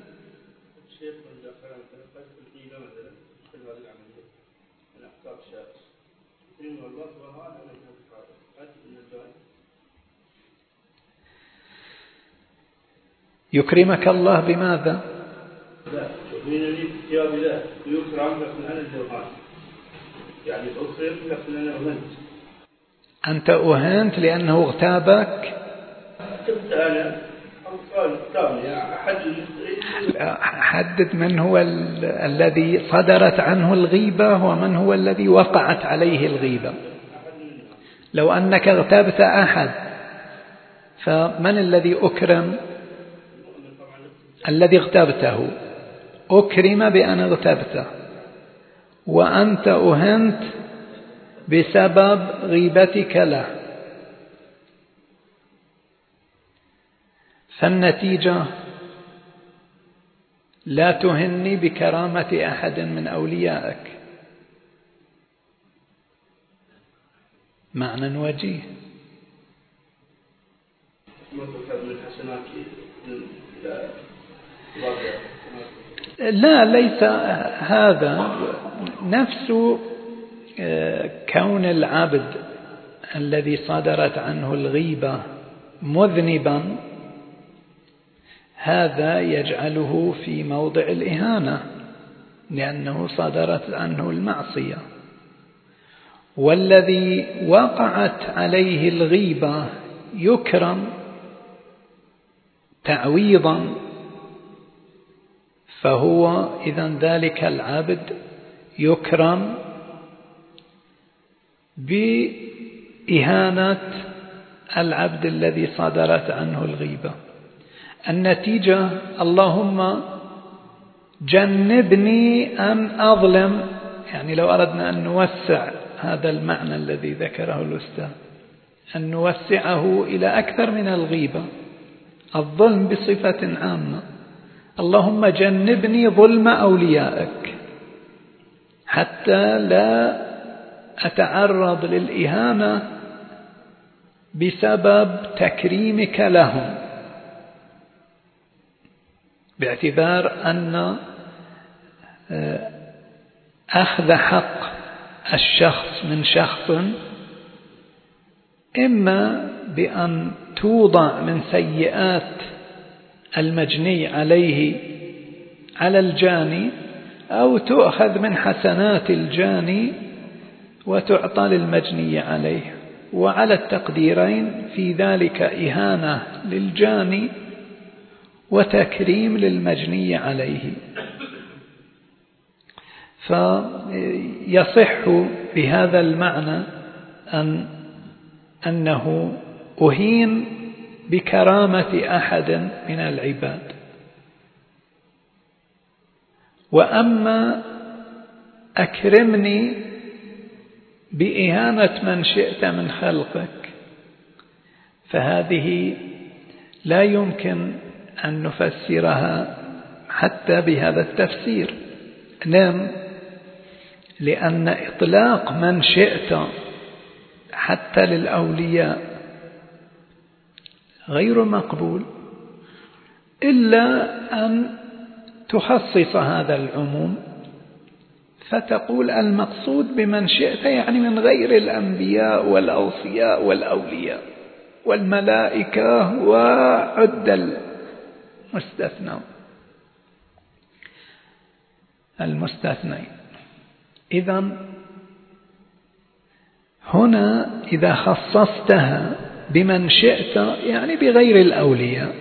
يكرمك الله بماذا؟ لا يهينني بثياب الله ويكرم لكن أنا الجوهان، يعني أكرم لكن أنا أهنت. أنت أهنت لأنه اغتابك؟ اغتبت أنا حدد من هو ال... الذي صدرت عنه الغيبة ومن هو الذي وقعت عليه الغيبة. لو أنك اغتبت أحد فمن الذي أكرم؟ الذي اغتبته أكرم بأن اغتبته، وأنت أهنت بسبب غيبتك له. فالنتيجة لا تهني بكرامة أحد من أوليائك. معنى وجيه. لا، ليس هذا نفس كون العبد الذي صدرت عنه الغيبة مذنبا، هذا يجعله في موضع الإهانة لأنه صدرت عنه المعصية. والذي وقعت عليه الغيبة يكرم تعويضا، فهو إذن ذلك العبد يكرم بإهانة العبد الذي صدرت عنه الغيبة. النتيجة اللهم جنبني أن أظلم. يعني لو أردنا أن نوسع هذا المعنى الذي ذكره الأستاذ، أن نوسعه إلى أكثر من الغيبة، الظلم بصفة عامة. اللهم جنبني ظلم أوليائك حتى لا أتعرض للإهانة بسبب تكريمك لهم، باعتبار أن أخذ حق الشخص من شخص إما بأن توضع من سيئات المجني عليه على الجاني، أو تؤخذ من حسنات الجاني وتعطى للمجني عليه. وعلى التقديرين في ذلك إهانة للجاني وتكريم للمجني عليه. فيصح بهذا المعنى أن أنه أهين بكرامة أحد من العباد. وأما أكرمني بإهانة من شئت من خلقك، فهذه لا يمكن أن نفسرها حتى بهذا التفسير. نعم، لأن إطلاق من شئت حتى للأولياء غير مقبول إلا أن تخصص هذا العموم فتقول المقصود بمن شئت يعني من غير الأنبياء والأوصياء والأولياء والملائكة وعد المستثنى المستثنين. إذن هنا إذا خصصتها بمن شئت يعني بغير الأولياء،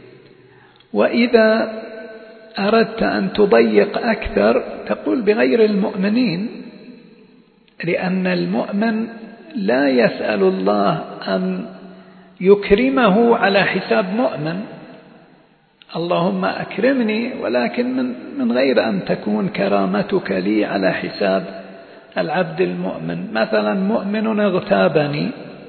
وإذا أردت أن تضيق أكثر تقول بغير المؤمنين، لأن المؤمن لا يسأل الله أن يكرمه على حساب مؤمن. اللهم أكرمني، ولكن من, من غير أن تكون كرامتك لي على حساب العبد المؤمن. مثلا مؤمن اغتابني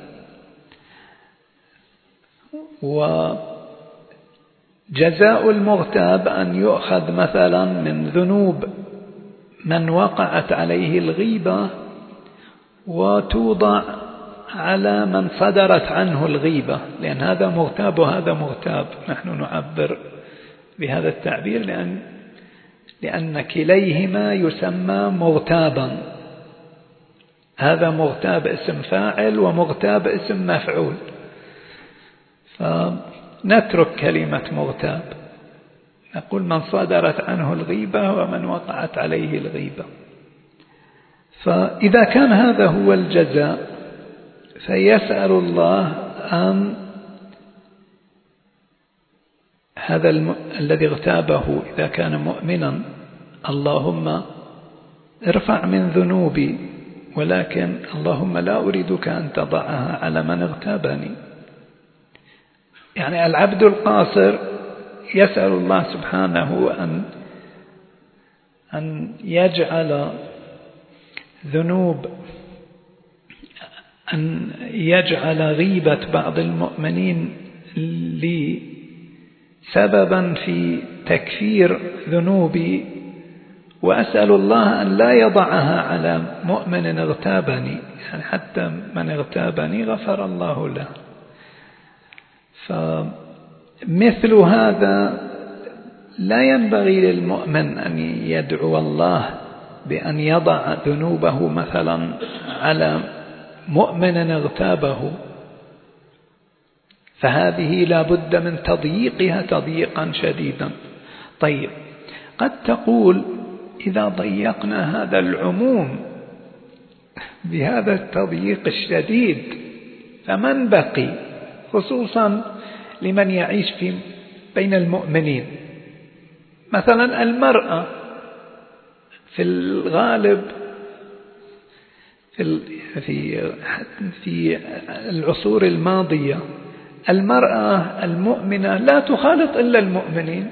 وجزاء المغتاب أن يؤخذ مثلا من ذنوب من وقعت عليه الغيبة وتوضع على من صدرت عنه الغيبة، لأن هذا مغتاب وهذا مغتاب. نحن نعبر بهذا التعبير لأن, لأن كليهما يسمى مغتابا. هذا مغتاب اسم فاعل ومغتاب اسم مفعول، فنترك كلمة مغتاب، نقول من صدرت عنه الغيبة ومن وقعت عليه الغيبة. فإذا كان هذا هو الجزاء فيسأل الله أن هذا الم... الذي اغتابه إذا كان مؤمنا اللهم ارفع من ذنوبي، ولكن اللهم لا أريدك أن تضعها على من اغتابني. يعني العبد القاصر يسأل الله سبحانه أن أن يجعل ذنوب أن يجعل غيبة بعض المؤمنين لي سببا في تكفير ذنوبي، وأسأل الله أن لا يضعها على مؤمن اغتابني، يعني حتى من اغتابني غفر الله له. فمثل هذا لا ينبغي للمؤمن أن يدعو الله بأن يضع ذنوبه مثلا على مؤمن اغتابه، فهذه لا بد من تضييقها تضييقا شديدا. طيب، قد تقول إذا ضيقنا هذا العموم بهذا التضييق الشديد فمن بقي، خصوصا لمن يعيش في بين المؤمنين؟ مثلا المرأة في الغالب في في في العصور الماضية المرأة المؤمنة لا تخالط إلا المؤمنين،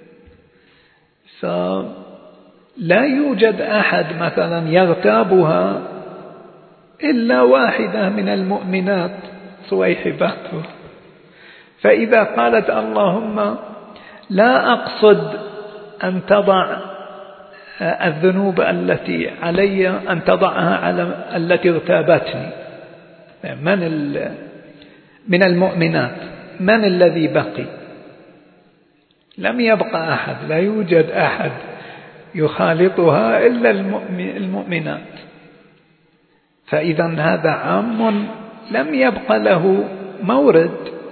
فلا يوجد أحد مثلا يغتابها إلا واحدة من المؤمنات صويحباته. فإذا قالت اللهم لا أقصد أن تضع الذنوب التي علي أن تضعها على التي اغتابتني، من من المؤمنات من الذي بقي؟ لم يبقى أحد، لا يوجد أحد يخالطها إلا المؤمنات. فإذا هذا عام لم يبقى له مورد.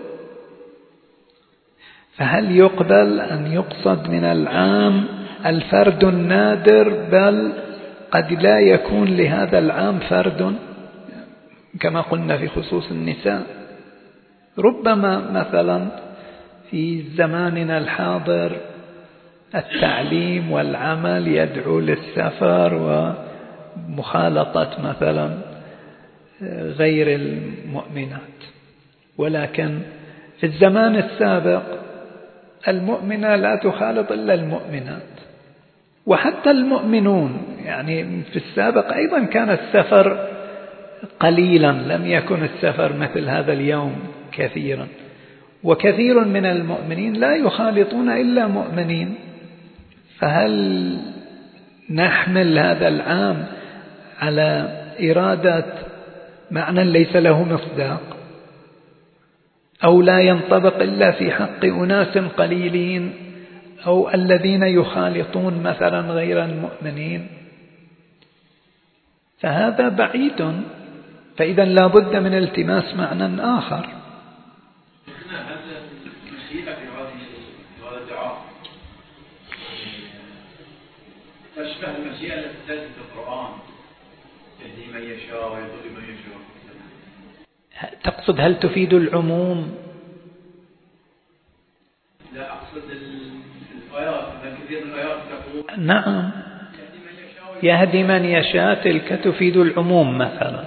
فهل يقبل أن يقصد من العام الفرد النادر، بل قد لا يكون لهذا العام فرد كما قلنا في خصوص النساء؟ ربما مثلا في زماننا الحاضر التعليم والعمل يدعو للسفر ومخالطة مثلا غير المؤمنات، ولكن في الزمان السابق المؤمنة لا تخالط إلا المؤمنات، وحتى المؤمنون يعني في السابق أيضا كان السفر قليلا، لم يكن السفر مثل هذا اليوم كثيرا، وكثير من المؤمنين لا يخالطون إلا مؤمنين. فهل نحمل هذا العام على إرادة معنى ليس له مصداق، أو لا ينطبق إلا في حق أناس قليلين أو الذين يخالطون مثلا غير المؤمنين؟ فهذا بعيد. فإذا لا بد من التماس معنى آخر. تشبه المشيئة التي تأتي في القرآن، يهدي من يشاء ويضل من يشاء. تقصد هل تفيد العموم؟ لا، أقصد الآيات، كثير من الآيات تقول نعم يهدي من يشاء، تلك تفيد العموم مثلا.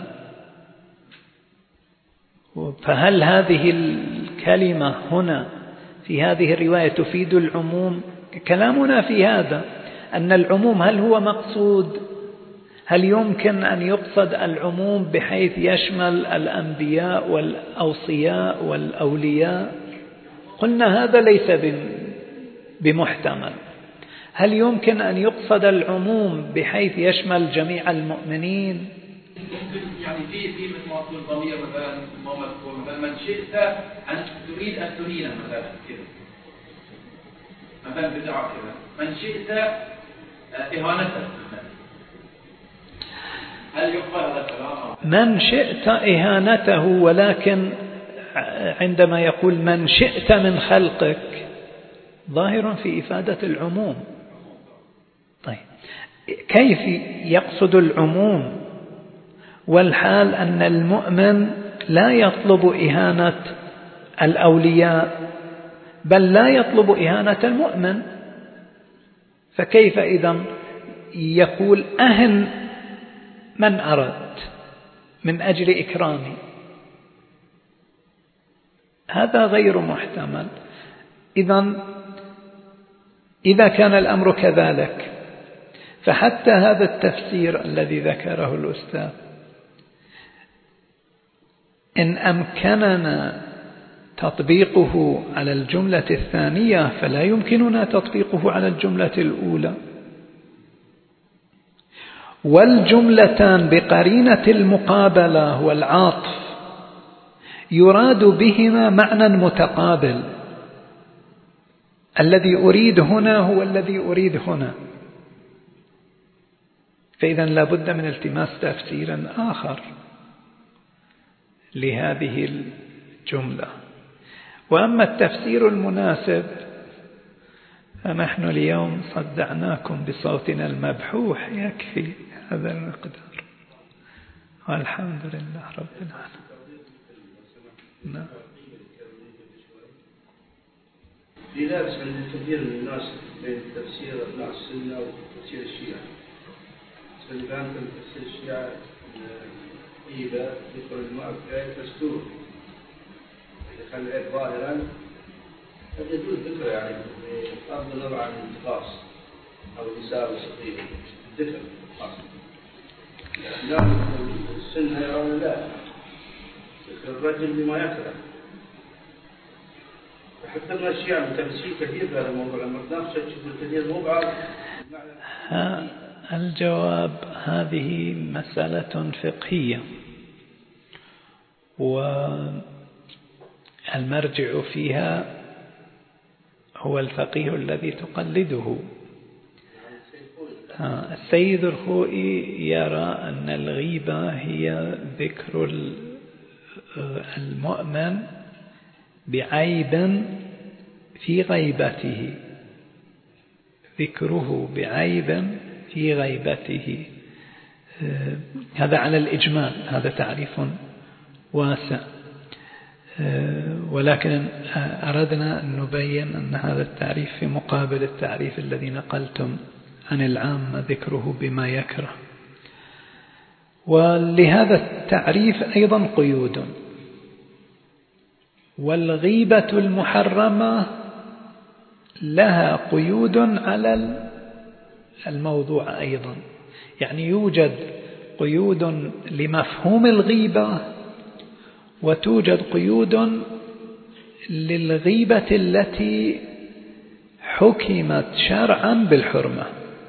فهل هذه الكلمة هنا في هذه الرواية تفيد العموم؟ كلامنا في هذا أن العموم هل هو مقصود؟ هل يمكن أن يقصد العموم بحيث يشمل الأنبياء والأوصياء والأولياء؟ قلنا هذا ليس بمحتمل. هل يمكن أن يقصد العموم بحيث يشمل جميع المؤمنين؟ ممكن يعني في في مثل ما تقول ضمير مثلا ما مذكور مثلا من شئت أن تريد أن تهينه مثلا كذا، مثلا بدعة كذا، من شئت إهانته، هل يقبل هذا الكلام؟ من شئت إهانته، ولكن عندما يقول من شئت من خلقك ظاهر في إفادة العموم. طيب كيف يقصد العموم والحال أن المؤمن لا يطلب إهانة الأولياء، بل لا يطلب إهانة المؤمن. فكيف إذن يقول أهن من أردت من أجل إكرامي؟ هذا غير محتمل. إذن إذا كان الأمر كذلك فحتى هذا التفسير الذي ذكره الأستاذ إن أمكننا تطبيقه على الجملة الثانية فلا يمكننا تطبيقه على الجملة الأولى. والجملتان بقرينة المقابلة والعطف يراد بهما معنى متقابل، الذي أريد هنا هو الذي أريد هنا، فإذا لا بد من التماس تفسير آخر لهذه الجملة. وأما التفسير المناسب فنحن اليوم صدعناكم بصوتنا المبحوح، يكفي هذا المقدار، والحمد لله رب العالمين. نعم. في لابس عند كثير من الناس بين تفسير أبناء السنة وتفسير الشيعة. سلمان في تفسير الشيعة إذا ذكر الماء في آية تستور إذا كان الآية ظاهرا قد يجوز ذكر يعني بغض النظر عن الانتقاص أو النساء والسقيم ذكر خاصة. لكن السنة يرون لا ذكر الرجل بما يكره. حتى من الشيعة من تفسير كثير في هذا الموضوع لما تناقش تشوف الكثير مو بعض. الجواب هذه مسألة فقهية والمرجع فيها هو الفقيه الذي تقلده. السيد الخوئي يرى أن الغيبة هي ذكر المؤمن بعيب في غيبته، ذكره بعيب في غيبته. هذا على الإجمال، هذا تعريف واسع، ولكن أردنا أن نبين أن هذا التعريف في مقابل التعريف الذي نقلتم عن العام ذكره بما يكره. ولهذا التعريف أيضا قيود، والغيبة المحرمة لها قيود على الموضوع أيضا، يعني يوجد قيود لمفهوم الغيبة وتوجد قيود للغيبة التي حكمت شرعا بالحرمة.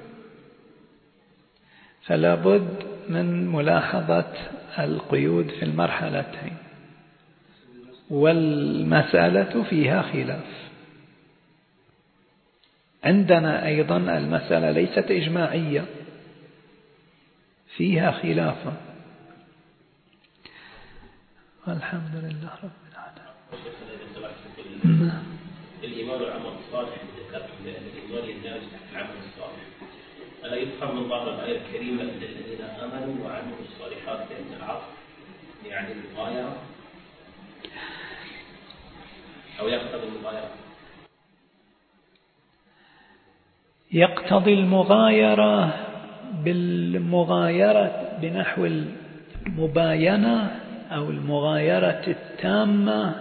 فلا بد من ملاحظة القيود في المرحلتين، والمسألة فيها خلاف. عندنا أيضا المسألة ليست إجماعية، فيها خلافا، والحمد لله رب العالمين. الإيمان والعمل الصالح ذكرتم بأن الإيمان يندرج تحت العمل الصالح، ألا يفهم من ظاهر الآية الكريمة أن الذين آمنوا وعملوا الصالحات بأن العطف يعني المغايرة أو يقتضي المغايرة؟ يقتضي المغايرة بالمغايرة بنحو المباينة أو المغايرة التامة.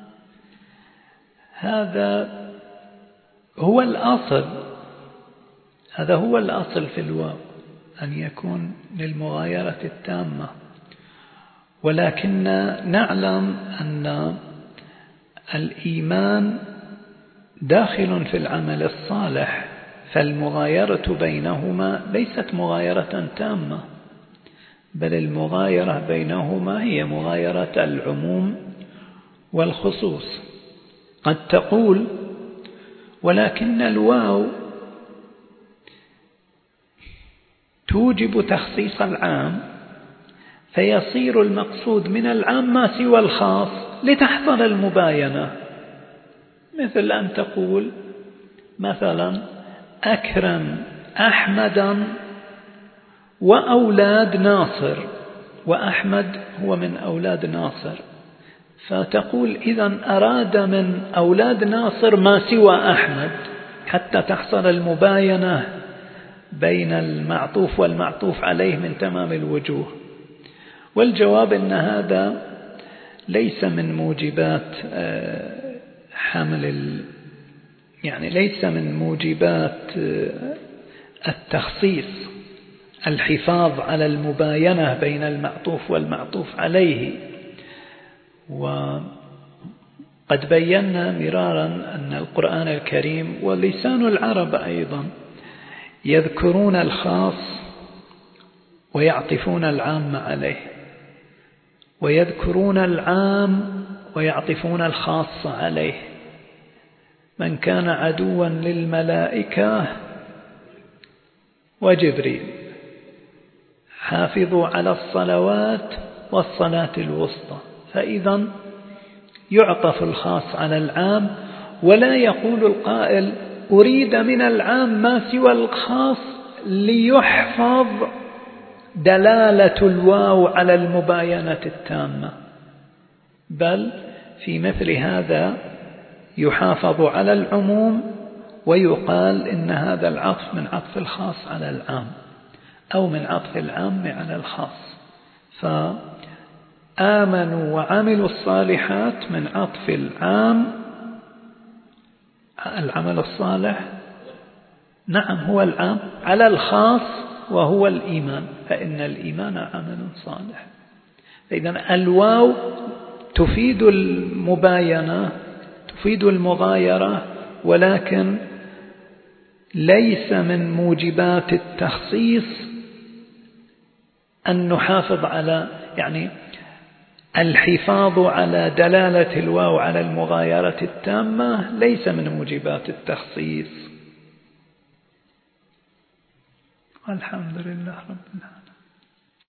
هذا هو الأصل، هذا هو الأصل في الواو أن يكون للمغايرة التامة، ولكن نعلم أن الإيمان داخل في العمل الصالح، فالمغايرة بينهما ليست مغايرة تامة، بل المغايرة بينهما هي مغايرة العموم والخصوص. قد تقول ولكن الواو توجب تخصيص العام، فيصير المقصود من العام ما سوى الخاص لتحصل المباينة. مثل أن تقول مثلا أكرم أحمدا وأولاد ناصر، وأحمد هو من أولاد ناصر، فتقول إذن أراد من أولاد ناصر ما سوى أحمد حتى تحصل المباينة بين المعطوف والمعطوف عليه من تمام الوجوه. والجواب أن هذا ليس من موجبات حمل ال يعني ليس من موجبات التخصيص الحفاظ على المباينة بين المعطوف والمعطوف عليه. وقد بينا مرارا أن القرآن الكريم ولسان العرب أيضا يذكرون الخاص ويعطفون العام عليه، ويذكرون العام ويعطفون الخاص عليه. من كان عدوا للملائكة وجبريل، حافظوا على الصلوات والصلاة الوسطى. فإذا يعطف الخاص على العام، ولا يقول القائل أريد من العام ما سوى الخاص ليحفظ دلالة الواو على المباينة التامة، بل في مثل هذا يحافظ على العموم ويقال إن هذا العطف من عطف الخاص على العام أو من عطف العام على الخاص. فآمنوا وعملوا الصالحات من عطف العام العمل الصالح نعم هو العام على الخاص وهو الإيمان، فإن الإيمان عمل صالح. إذن الواو تفيد المباينة تفيد المغايرة، ولكن ليس من موجبات التخصيص أن نحافظ على يعني الحفاظ على دلالة الواو على المغايرة التامة ليس من موجبات التخصيص. الحمد لله رب العالمين.